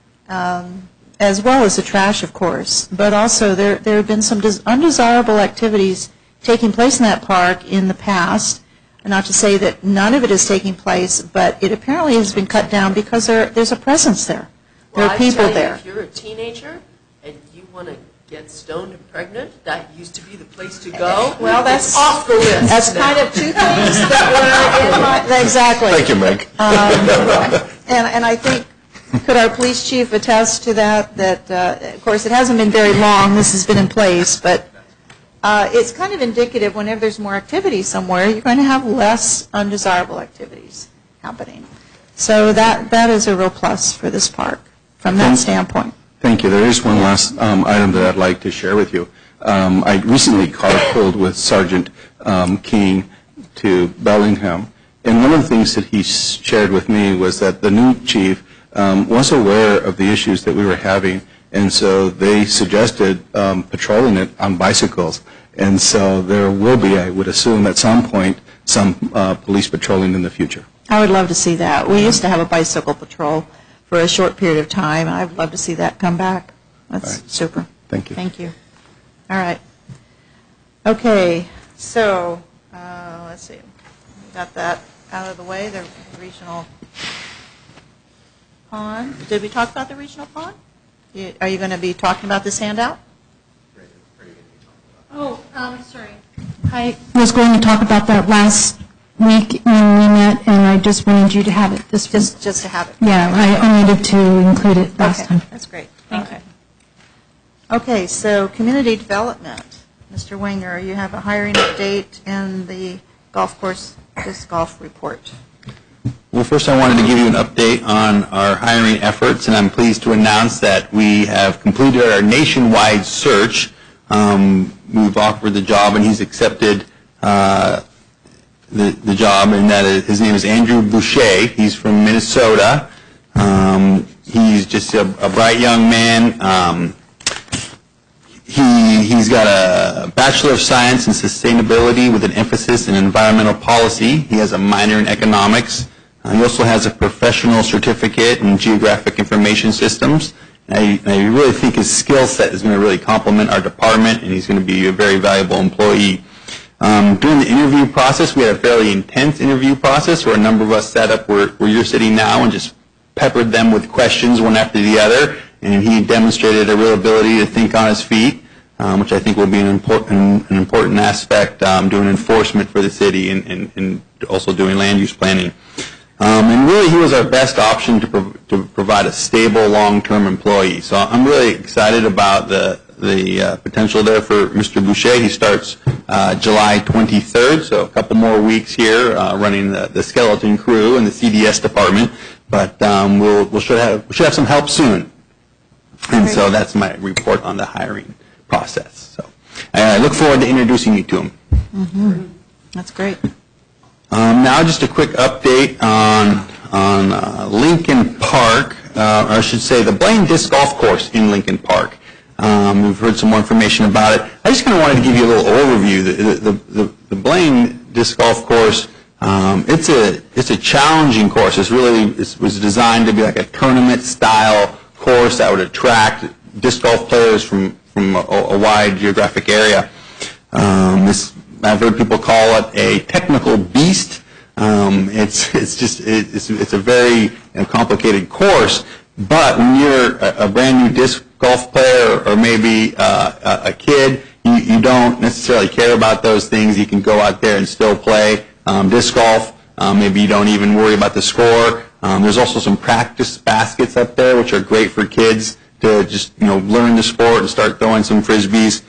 um, as well as the trash, of course. But also, there there have been some des- undesirable activities taking place in that park in the past. Not to say that none of it is taking place, but it apparently has been cut down because there there's a presence there. There Well, are I people tell you, there. if you're a teenager and you want to get stoned and pregnant, that used to be the place to go. Well, that's- It's off the list. That's kind of two things that were in my, exactly. Thank you, Meg. And, and I think, could our police chief attest to that, that, uh, of course, it hasn't been very long, this has been in place, but uh, it's kind of indicative whenever there's more activity somewhere, you're going to have less undesirable activities happening. So that, that is a real plus for this park, from that standpoint. Thank you. There is one last um, item that I'd like to share with you. Um, I recently carpooled with Sergeant um, King to Bellingham, and one of the things that he s- shared with me was that the new chief um, was aware of the issues that we were having, and so they suggested um, patrolling it on bicycles. And so there will be, I would assume, at some point, some uh, police patrolling in the future. I would love to see that. We used to have a bicycle patrol for a short period of time, and I'd love to see that come back. That's All right. super. Thank you. Thank you. All right. Okay, so, uh, let's see, we got that out of the way, the regional pond. Did we talk about the regional pond? You- Are you going to be talking about this handout? Oh, um, sorry. I was going to talk about that last week when we met, and I just wanted you to have it this week. Just, just to have it. Yeah, I omitted to include it last Okay, time. that's great. Thank you. Okay, so community development. Mister Winger, you have a hiring update in the golf course, disc golf report. Well, first I wanted to give you an update on our hiring efforts, and I'm pleased to announce that we have completed our nationwide search. Um, we've offered the job, and he's accepted uh, the, the job, and that is, his name is Andrew Boucher. He's from Minnesota. Um, he's just a, a bright young man. Um, he, he's got a Bachelor of Science in Sustainability with an emphasis in environmental policy. He has a minor in economics. Uh, he also has a professional certificate in geographic information systems. And I, I really think his skill set is going to really complement our department, and he's going to be a very valuable employee. Um, during the interview process, we had a fairly intense interview process where a number of us sat up where, where you're sitting now and just peppered them with questions one after the other, and he demonstrated a real ability to think on his feet, um, which I think will be an important, an important aspect um, doing enforcement for the city and, and, and also doing land use planning. Um, and really, he was our best option to, pro to provide a stable, long-term employee. So I'm really excited about the, the uh, potential there for Mister Boucher. He starts uh, July twenty-third, so a couple more weeks here uh, running the, the skeleton crew in the C D S department. But um, we'll, we'll should have, we should have some help soon. And so that's my report on the hiring process. So I look forward to introducing you to him. Mm-hmm. That's great. Um, now just a quick update on, on uh, Lincoln Park, uh, or I should say the Blaine Disc Golf Course in Lincoln Park. Um, we've heard some more information about it. I just kind of wanted to give you a little overview. The, the, the, the Blaine Disc Golf Course, um, it's a it's a challenging course. It's really it was designed to be like a tournament style course that would attract disc golf players from from a, a wide geographic area. Um, this, I've heard people call it a technical beast. Um, it's it's just it, it's it's a very you know, complicated course. But when you're a, a brand new disc golf player or maybe uh, a, a kid, you, you don't necessarily care about those things. You can go out there and still play um, disc golf. Um, maybe you don't even worry about the score. Um, there's also some practice baskets up there, which are great for kids to just you know learn the sport and start throwing some frisbees.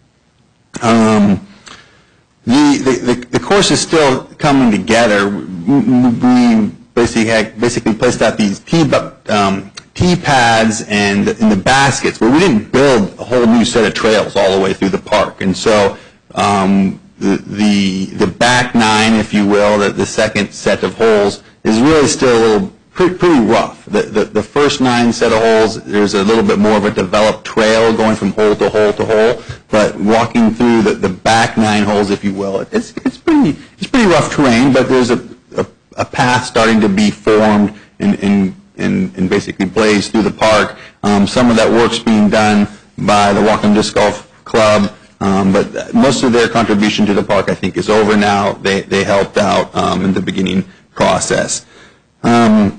Um, The, the, the course is still coming together. We basically had basically placed out these tee, um, tee pads and in the baskets, but we didn't build a whole new set of trails all the way through the park. And so um, the, the the back nine, if you will, the, the second set of holes is really still a little pretty, pretty rough. The, the the first nine set of holes, there's a little bit more of a developed trail going from hole to hole to hole. But walking through the, the back nine holes, if you will, it's it's pretty it's pretty rough terrain. But there's a a, a path starting to be formed and and, and and basically blaze through the park. Um, some of that work's being done by the Whatcom Disc Golf Club, um, but most of their contribution to the park, I think, is over now. They they helped out um, in the beginning process. Um,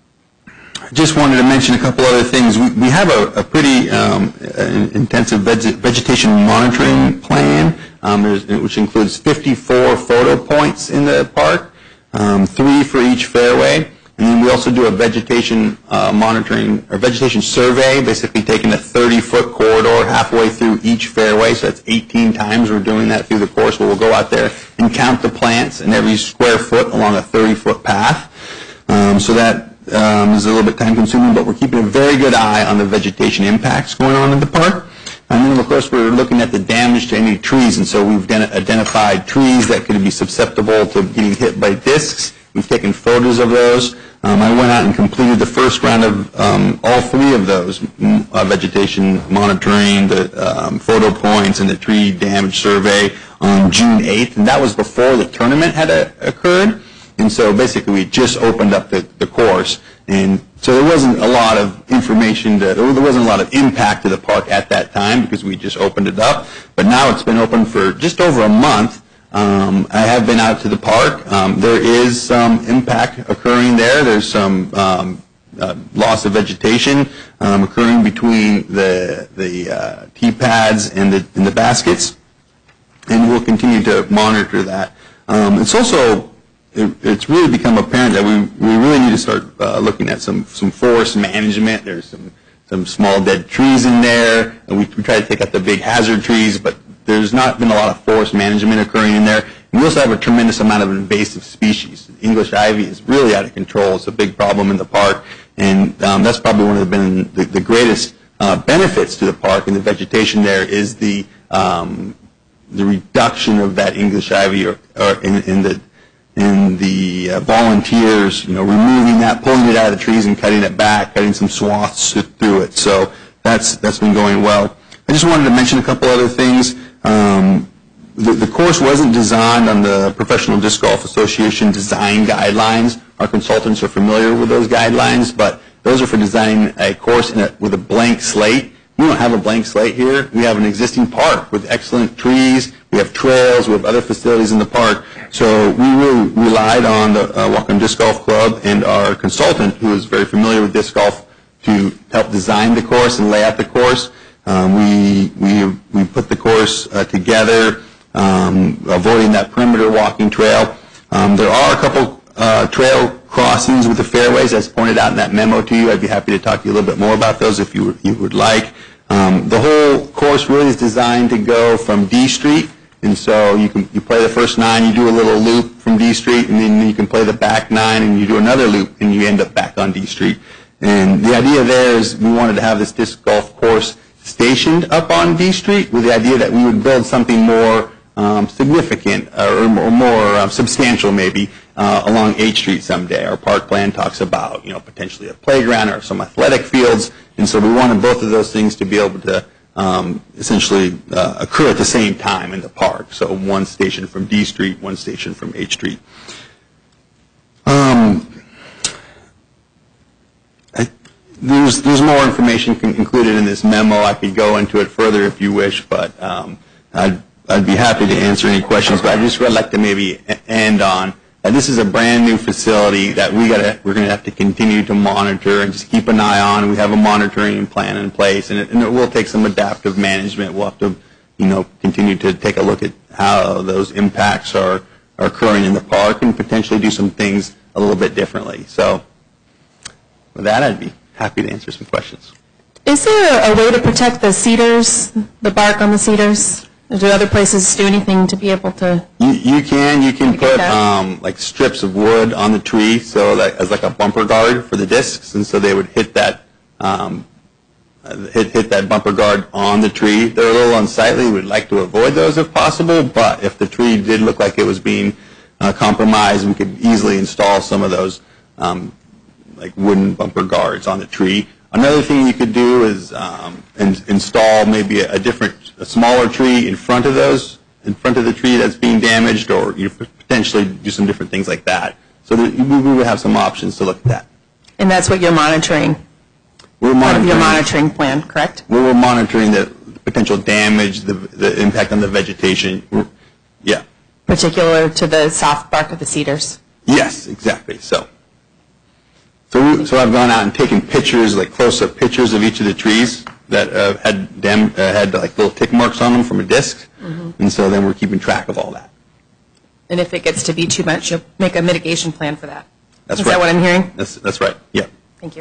Just wanted to mention a couple other things. We, we have a, a pretty um, intensive veg vegetation monitoring plan, um, which includes fifty-four photo points in the park, um, three for each fairway. And then we also do a vegetation uh, monitoring or vegetation survey, basically taking a thirty-foot corridor halfway through each fairway. So that's eighteen times we're doing that through the course, where we'll go out there and count the plants in every square foot along a thirty-foot path. Um, so that Um, is a little bit time-consuming, but we're keeping a very good eye on the vegetation impacts going on in the park. And then, of course, we're looking at the damage to any trees, and so we've identified trees that could be susceptible to getting hit by discs. We've taken photos of those. Um, I went out and completed the first round of um, all three of those, uh, vegetation monitoring, the um, photo points, and the tree damage survey on June eighth, and that was before the tournament had uh, occurred. And so basically we just opened up the, the course, and so there wasn't a lot of information, to, there wasn't a lot of impact to the park at that time because we just opened it up. But now it's been open for just over a month. Um, I have been out to the park. Um, there is some impact occurring there. There's some um, uh, loss of vegetation um, occurring between the, the uh, tee pads and the, and the baskets. and we'll continue to monitor that. Um, It's also, it- it's really become apparent that we we really need to start uh, looking at some some forest management. There's some some small dead trees in there, and we we try to take out the big hazard trees, but there's not been a lot of forest management occurring in there. And we also have a tremendous amount of invasive species. English ivy is really out of control. It's a big problem in the park, and um, that's probably one of the, been the, the greatest uh, benefits to the park and the vegetation there is the um, the reduction of that English ivy, or, or in, in the in the uh, volunteers, you know, removing that, pulling it out of the trees and cutting it back, cutting some swaths through it. So that's that's been going well. I just wanted to mention a couple other things. Um, the, the course wasn't designed on the Professional Disc Golf Association design guidelines. Our consultants are familiar with those guidelines, but those are for designing a course in a, with a blank slate. We don't have a blank slate here. We have an existing park with excellent trees. We have trails. We have other facilities in the park. So we really relied on the uh, Whatcom Disc Golf Club and our consultant, who is very familiar with disc golf, to help design the course and lay out the course. Um, we, we, we put the course uh, together, um, avoiding that perimeter walking trail. Um, there are a couple uh, trail crossings with the fairways, as pointed out in that memo to you. I'd be happy to talk to you a little bit more about those if you, you would like. Um, the whole course really is designed to go from D Street, and so you can you play the first nine, you do a little loop from D Street, and then you can play the back nine, and you do another loop, and you end up back on D Street. And the idea there is we wanted to have this disc golf course stationed up on D Street with the idea that we would build something more um, significant or, or more uh, substantial maybe uh, along H Street someday. Our park plan talks about, you know, potentially a playground or some athletic fields, and so we wanted both of those things to be able to um, essentially uh, occur at the same time in the park. So one station from D Street, one station from H Street. Um, I, there's there's more information con- included in this memo. I could go into it further if you wish, but um, I'd I'd be happy to answer any questions. But I just would like to maybe end on that this is a brand new facility that we gotta we're going to have to continue to monitor and just keep an eye on. We have a monitoring plan in place, and it, and it will take some adaptive management. We'll have to, you know, continue to take a look at how those impacts are, are occurring in the park and potentially do some things a little bit differently. So with that, I'd be happy to answer some questions. Is there a way to protect the cedars, the bark on the cedars? Or do other places do anything to be able to? You, you can. You can You put can. um, like strips of wood on the tree, so that as like a bumper guard for the discs, and so they would hit that um, uh, hit hit that bumper guard on the tree. They're a little unsightly. We'd like to avoid those if possible, but if the tree did look like it was being uh, compromised, we could easily install some of those um, like wooden bumper guards on the tree. Another thing you could do is um, in, install maybe a, a different, a smaller tree in front of those, in front of the tree that's being damaged, or you potentially do some different things like that. So that we, we would have some options to look at that. And that's what you're monitoring? We're Part of monitoring, your monitoring plan, correct? we're monitoring the potential damage, the, the impact on the vegetation. We're, yeah. Particular to the soft bark of the cedars? Yes, exactly. So. So, we, so I've gone out and taken pictures, like close-up pictures of each of the trees that uh, had dam- uh, had like little tick marks on them from a disc, mm-hmm. and so then we're keeping track of all that. And if it gets to be too much, you'll make a mitigation plan for that. That's Is right. that what I'm hearing? That's that's right. Yeah. Thank you.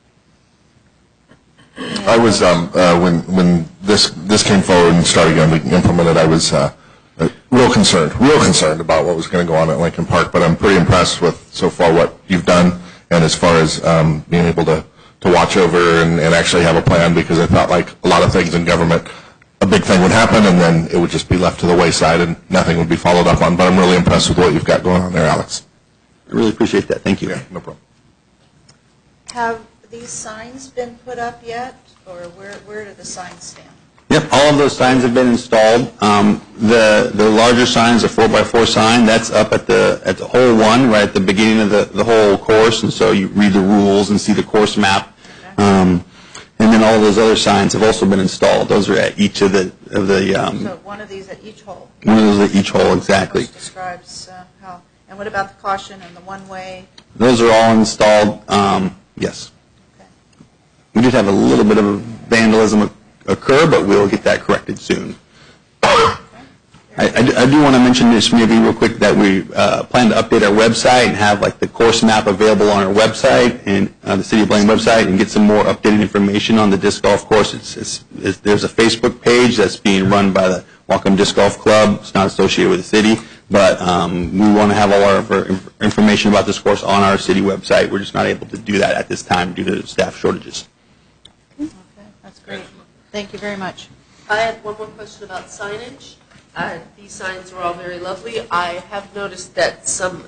I was, um, uh, when when this this came forward and started getting implemented, I was uh, uh, real concerned, real concerned about what was going to go on at Lincoln Park, but I'm pretty impressed with so far what you've done. And as far as um, being able to, to watch over and, and actually have a plan, because I thought like a lot of things in government, a big thing would happen and then it would just be left to the wayside and nothing would be followed up on. But I'm really impressed with what you've got going on there, Alex. I really appreciate that. Thank you. Yeah, no problem. Have these signs been put up yet, or where, where do the signs stand? Yep, all of those signs have been installed. Um, the the larger sign is a four by four sign. That's up at the at the hole one, right at the beginning of the, the whole course, and so you read the rules and see the course map. Um, and then all those other signs have also been installed. Those are at each of the of the. Um, So one of these at each hole? One of those at each hole, exactly. Which describes uh, how, and what about the caution and the one-way? Those are all installed. Um, yes. Okay. We did have a little bit of vandalism occur, but we'll get that corrected soon. Okay. I, I do- I do want to mention this maybe real quick, that we uh, plan to update our website and have like the course map available on our website and uh, the City of Blaine website, and get some more updated information on the disc golf course. It's, it's, it's, there's a Facebook page that's being run by the Whatcom Disc Golf Club. It's not associated with the city, but um, we want to have all of our inf- information about this course on our city website. We're just not able to do that at this time due to staff shortages. Okay, that's great. Thank you very much. I had one more question about signage. Uh, These signs are all very lovely. I have noticed that some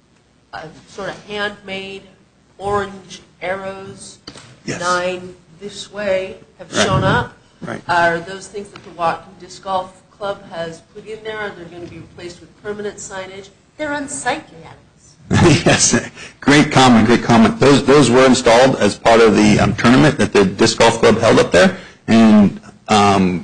uh, sort of handmade orange arrows, Yes. nine this way, have Right. shown up. Right. Are those things that the Whatcom Disc Golf Club has put in there? Are they going to be replaced with permanent signage? They're unsightly animals. Yes, great comment, great comment. Those those were installed as part of the um, tournament that the Disc Golf Club held up there, and um,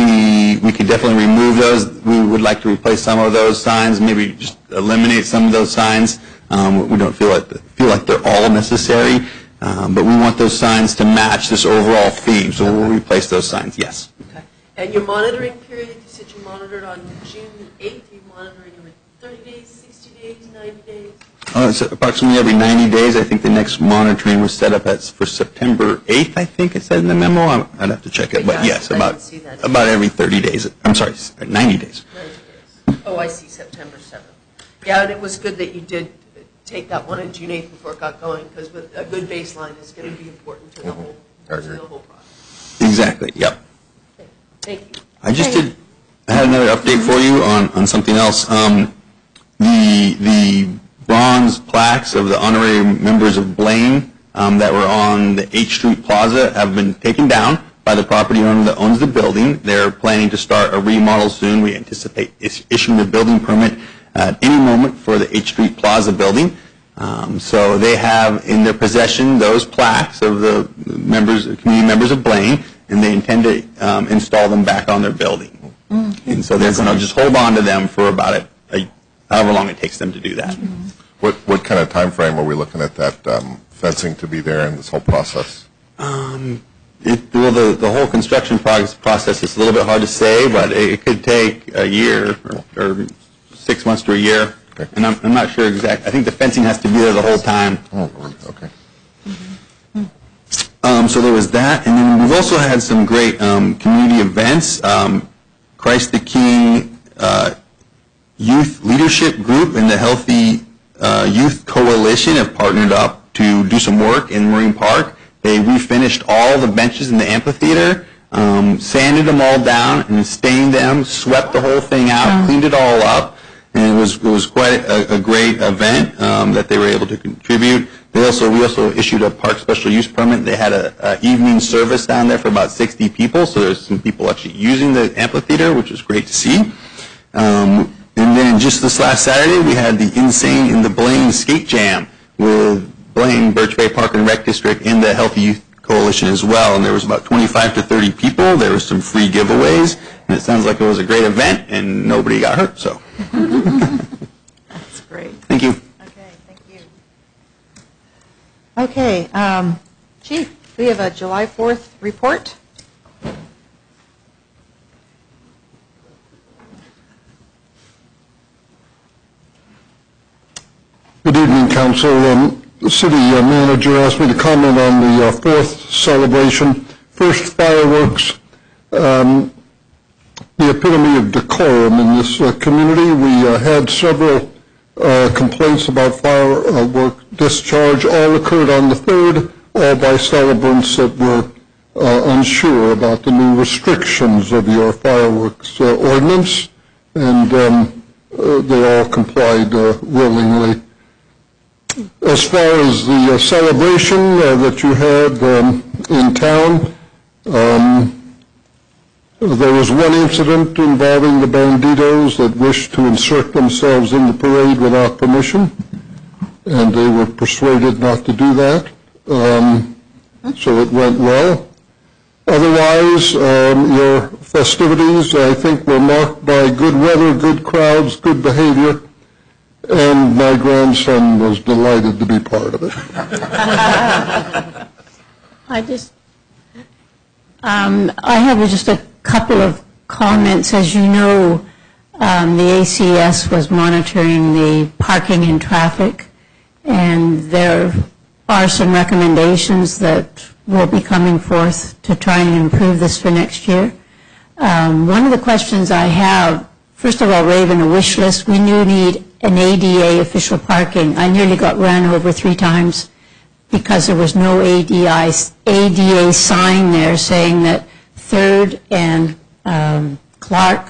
we we could definitely remove those. We would like to replace some of those signs, maybe just eliminate some of those signs. Um, we don't feel like feel like they're all necessary, um, but we want those signs to match this overall theme, so we'll replace those signs. Yes. Okay. And your monitoring period, you said you monitored on June eighth. You're monitoring every thirty days, sixty days, ninety days? Uh, it's approximately every ninety days. I think the next monitoring was set up as for September eighth, I think it said in the memo. I'm- I'd have to check it, but Yeah, yes, I about didn't see that. about every thirty days. I'm sorry, ninety days. ninety days. Oh, I see, September seventh. Yeah, and it was good that you did take that one on June eighth before it got going, because with a good baseline is going to be important to the whole, to the whole process. Exactly, yep. Okay. Thank you. I just did, I had another update for you on, on something else. Um, the, the bronze plaques of the honorary members of Blaine um, that were on the H Street Plaza have been taken down by the property owner that owns the building. They're planning to start a remodel soon. We anticipate is- issuing a building permit at any moment for the H Street Plaza building. Um, so they have in their possession those plaques of the members, community members of Blaine, and they intend to um, install them back on their building. And so they're going to just hold on to them for about a, a, however long it takes them to do that. What, what kind of time frame are we looking at that um, fencing to be there in this whole process? Um, it, well, the, the whole construction process, process is a little bit hard to say, but it, it could take a year or, or six months to a year. Okay. And I'm, I'm not sure exact. I think the fencing has to be there the whole time. Oh, okay. Um, so there was that, and then we've also had some great um, community events. Um, Christ the King uh, Youth Leadership Group and the Healthy uh, Youth Coalition have partnered up to do some work in Marine Park. They refinished all the benches in the amphitheater, um, sanded them all down, and stained them, swept the whole thing out, cleaned it all up, and it was it was quite a, a great event um, that they were able to contribute. They also we also issued a park special use permit. They had a, a evening service down there for about sixty people, so there's some people actually using the amphitheater, which was great to see. Um, and then just this last Saturday, we had the Insane in the Blaine Skate Jam with Blaine, Birch Bay Park and Rec District, and the Healthy Youth Coalition as well. And there was about twenty-five to thirty people. There was some free giveaways, and it sounds like it was a great event, and nobody got hurt. So, That's great. thank you. Okay, thank you. Okay, um, Chief, we have a July fourth report. Good evening, Council. Um, The city uh, manager asked me to comment on the uh, fourth celebration. First, fireworks, um, the epitome of decorum in this uh, community. We uh, had several uh, complaints about firework discharge. All occurred on the third, all by celebrants that were uh, unsure about the new restrictions of your fireworks uh, ordinance, and um, uh, they all complied uh, willingly. As far as the uh, celebration uh, that you had um, in town, um, there was one incident involving the banditos that wished to insert themselves in the parade without permission, and they were persuaded not to do that, um, so it went well. Otherwise, um, your festivities, I think, were marked by good weather, good crowds, good behavior, and my grandson was delighted to be part of it. I just, um, I have just a couple of comments. As you know, um, the A C S was monitoring the parking and traffic, and there are some recommendations that will be coming forth to try and improve this for next year. Um, one of the questions I have, first of all, Raven, a wish list. We do need an A D A official parking. I nearly got ran over three times because there was no A D I, A D A sign there saying that Third and um, Clark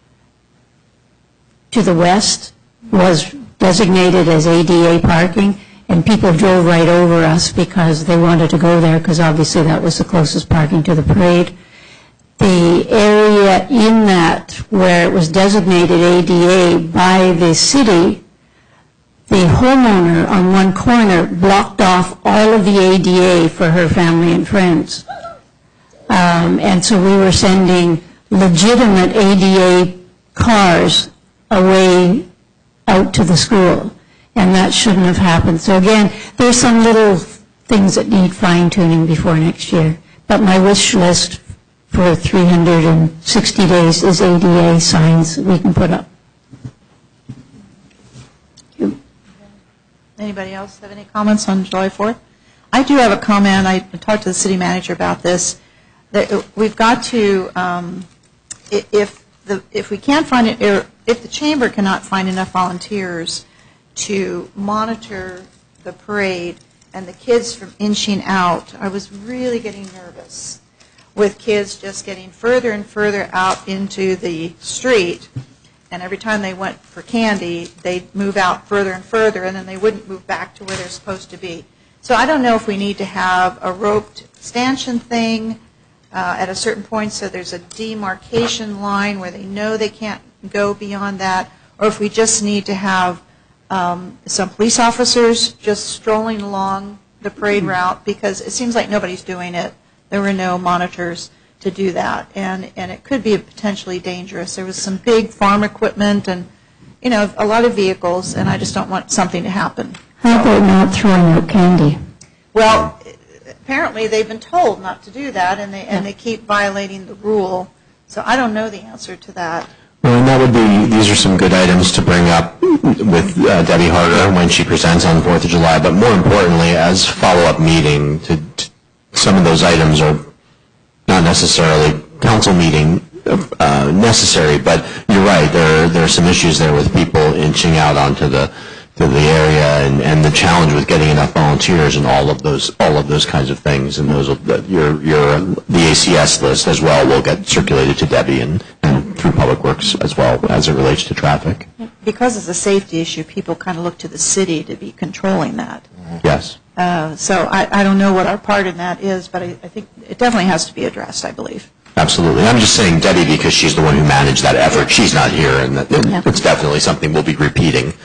to the west was designated as A D A parking, and people drove right over us because they wanted to go there because obviously that was the closest parking to the parade. The area in that where it was designated A D A by the city, the homeowner on one corner blocked off all of the A D A for her family and friends. Um, and so we were sending legitimate A D A cars away out to the school, and that shouldn't have happened. So again, there's some little things that need fine-tuning before next year. But my wish list for three hundred sixty days is A D A signs that we can put up. Anybody else have any comments on July fourth? I do have a comment. I talked to the city manager about this. That we've got to, um, if the if we can't find it, if the chamber cannot find enough volunteers to monitor the parade and the kids from inching out, I was really getting nervous with kids just getting further and further out into the street, and every time they went for candy, they'd move out further and further, and then they wouldn't move back to where they're supposed to be. So I don't know if we need to have a roped stanchion thing uh, at a certain point so there's a demarcation line where they know they can't go beyond that, or if we just need to have um, some police officers just strolling along the parade route, because it seems like nobody's doing it. There were no monitors to do that, and, and it could be potentially dangerous. There was some big farm equipment and, you know, a lot of vehicles, and I just don't want something to happen. How about not throwing out candy? Well, apparently they've been told not to do that, and they and they keep violating the rule. So I don't know the answer to that. Well, and that would be, these are some good items to bring up with uh, Debbie Harder when she presents on the fourth of July, but more importantly, as follow-up meeting, to, to some of those items are not necessarily council meeting uh, necessary, but you're right, there, there are some issues there with people inching out onto the to the area, and, and the challenge with getting enough volunteers and all of those all of those kinds of things, and those will, your your the A C S list as well will get circulated to Debbie and, and through Public Works as well as it relates to traffic. Because it's a safety issue, people kind of look to the city to be controlling that. Yes. Uh, so I, I don't know what our part in that is, but I, I think it definitely has to be addressed, I believe. Absolutely. I'm just saying Debbie because she's the one who managed that effort. She's not here, and that, Yeah. it's definitely something we'll be repeating.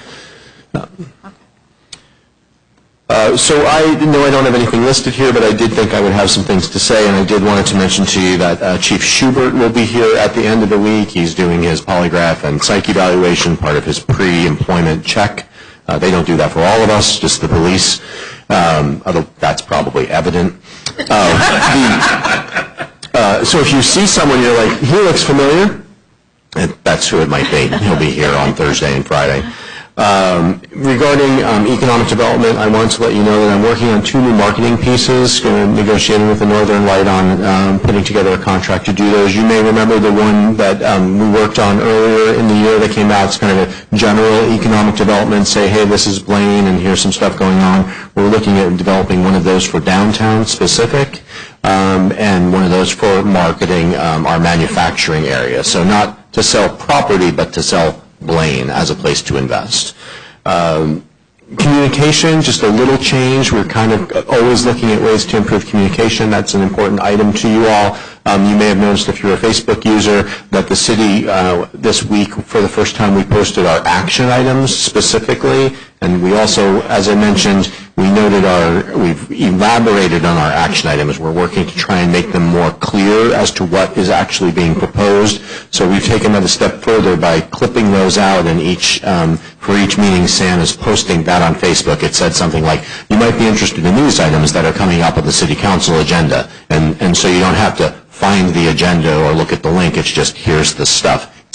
Uh, so I know I don't have anything listed here, but I did think I would have some things to say, and I did wanted to mention to you that uh, Chief Schubert will be here at the end of the week. He's doing his polygraph and psych evaluation, part of his pre-employment check. Uh, they don't do that for all of us, just the police, um, although that's probably evident. Uh, the, uh, so if you see someone, you're like, he looks familiar, and that's who it might be. He'll be here on Thursday and Friday. Um, regarding um, economic development, I wanted to let you know that I'm working on two new marketing pieces, going to negotiating with the Northern Light on um, putting together a contract to do those. You may remember the one that um, we worked on earlier in the year that came out. It's kind of a general economic development, say, hey, this is Blaine, and here's some stuff going on. We're looking at developing one of those for downtown specific, um, and one of those for marketing um, our manufacturing area. So not to sell property, but to sell Blaine as a place to invest. Um, communication, just a little change. We're kind of always looking at ways to improve communication. That's an important item to you all. Um, you may have noticed if you're a Facebook user that the city uh, this week, for the first time, we posted our action items specifically, and we also, as I mentioned, we noted our, we've elaborated on our action items. We're working to try and make them more clear as to what is actually being proposed. So we've taken that a step further by clipping those out, and each, um, for each meeting, Sam is posting that on Facebook. It said something like, you might be interested in these items that are coming up on the city council agenda. And, and so you don't have to find the agenda or look at the link. It's just, here's the stuff. It's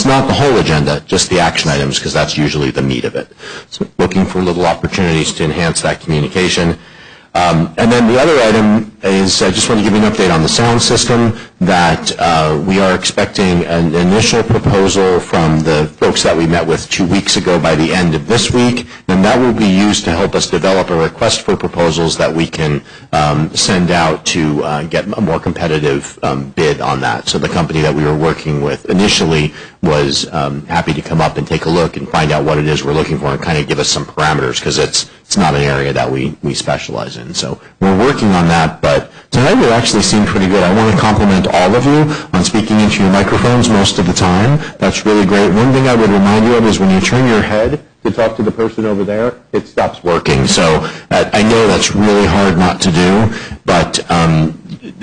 It's not the whole agenda, just the action items, because that's usually the meat of it. So looking for little opportunities to enhance that communication. Um, and then the other item is, I just want to give you an update on the sound system, that uh, we are expecting an initial proposal from the folks that we met with two weeks ago by the end of this week, and that will be used to help us develop a request for proposals that we can um, send out to uh, get a more competitive um, bid on that. So the company that we were working with initially was um, happy to come up and take a look and find out what it is we're looking for and kind of give us some parameters, because it's it's not an area that we, we specialize in. So we're working on that, but tonight it actually seemed pretty good. I want to compliment all of you on speaking into your microphones most of the time. That's really great. One thing I would remind you of is when you turn your head to talk to the person over there, it stops working. So uh, I know that's really hard not to do, but um,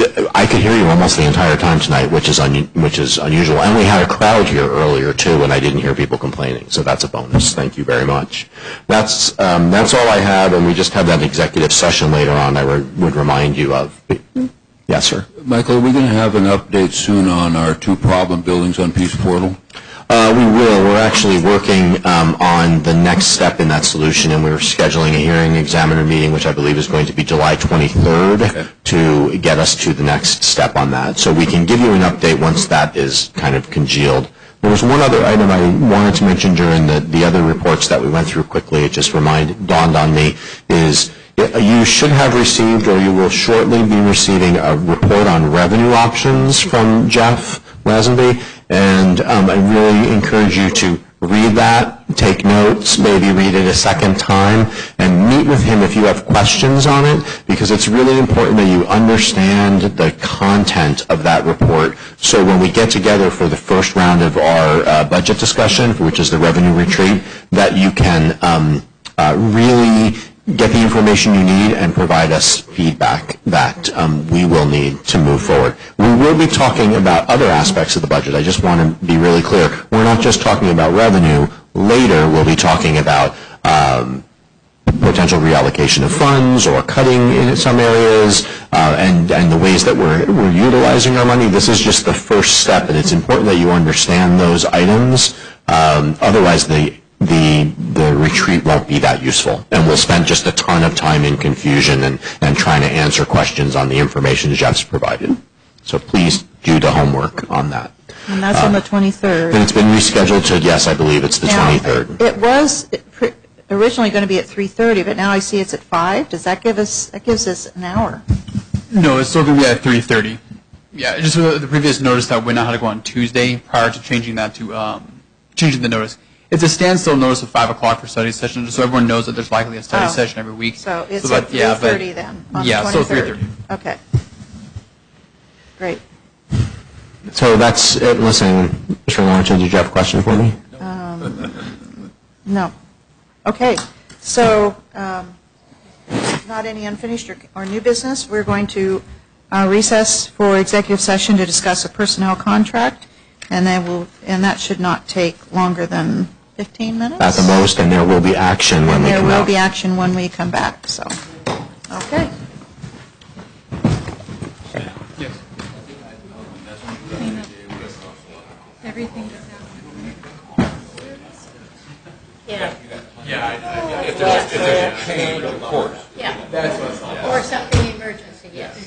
I could hear you almost the entire time tonight, which is un which is unusual. And we had a crowd here earlier too, and I didn't hear people complaining. So that's a bonus. Thank you very much. That's um, that's all I have, and we just have that executive session later on. I re would remind you of. Yes, sir. Michael, are we going to have an update soon on our two problem buildings on Peace Portal? Uh, we will. We're actually working um, on the next step in that solution, and we're scheduling a hearing examiner meeting, which I believe is going to be July twenty-third, okay, to get us to the next step on that. So we can give you an update once that is kind of congealed. There was one other item I wanted to mention during the, the other reports that we went through quickly. It just reminded, dawned on me, is you should have received, or you will shortly be receiving, a report on revenue options from Jeff Lazenby. And um, I really encourage you to read that, take notes, maybe read it a second time, and meet with him if you have questions on it, because it's really important that you understand the content of that report. So when we get together for the first round of our uh, budget discussion, which is the revenue retreat, that you can um, uh, really get the information you need and provide us feedback that um, we will need to move forward. We will be talking about other aspects of the budget. I just want to be really clear. We're not just talking about revenue. Later, we'll be talking about um, potential reallocation of funds or cutting in some areas uh, and, and the ways that we're, we're utilizing our money. This is just the first step, and it's important that you understand those items. Um, otherwise, the the the retreat won't be that useful, and we'll spend just a ton of time in confusion and, and trying to answer questions on the information Jeff's provided. So please do the homework on that. And that's uh, on the twenty-third. And it's been rescheduled to, yes, I believe it's the now, twenty-third. It was originally going to be at three thirty, but now I see it's at five. Does that give us, that gives us an hour? No, it's still going to be at three thirty. Yeah, just the previous notice that we now had to go on Tuesday prior to changing that to, um, changing the notice. It's a standstill notice of five o'clock for study session, just so everyone knows that there's likely a study oh. session every week. So it's so, at but, yeah, three thirty then, on yeah, the so twenty-third. three thirty. Okay. Great. So that's it. Listen, Mister Lawrence, did you have a question for me? Um, no. Okay. So um, not any unfinished or, or new business. We're going to uh, recess for executive session to discuss a personnel contract, and then we'll, and that should not take longer than fifteen minutes? At the most, and there will be action when and we come out. There will be action when we come back, so, okay. Yes. Everything Yeah. Yeah. If there's, if there's a change, of course. Yeah. That's what I thought. Or something.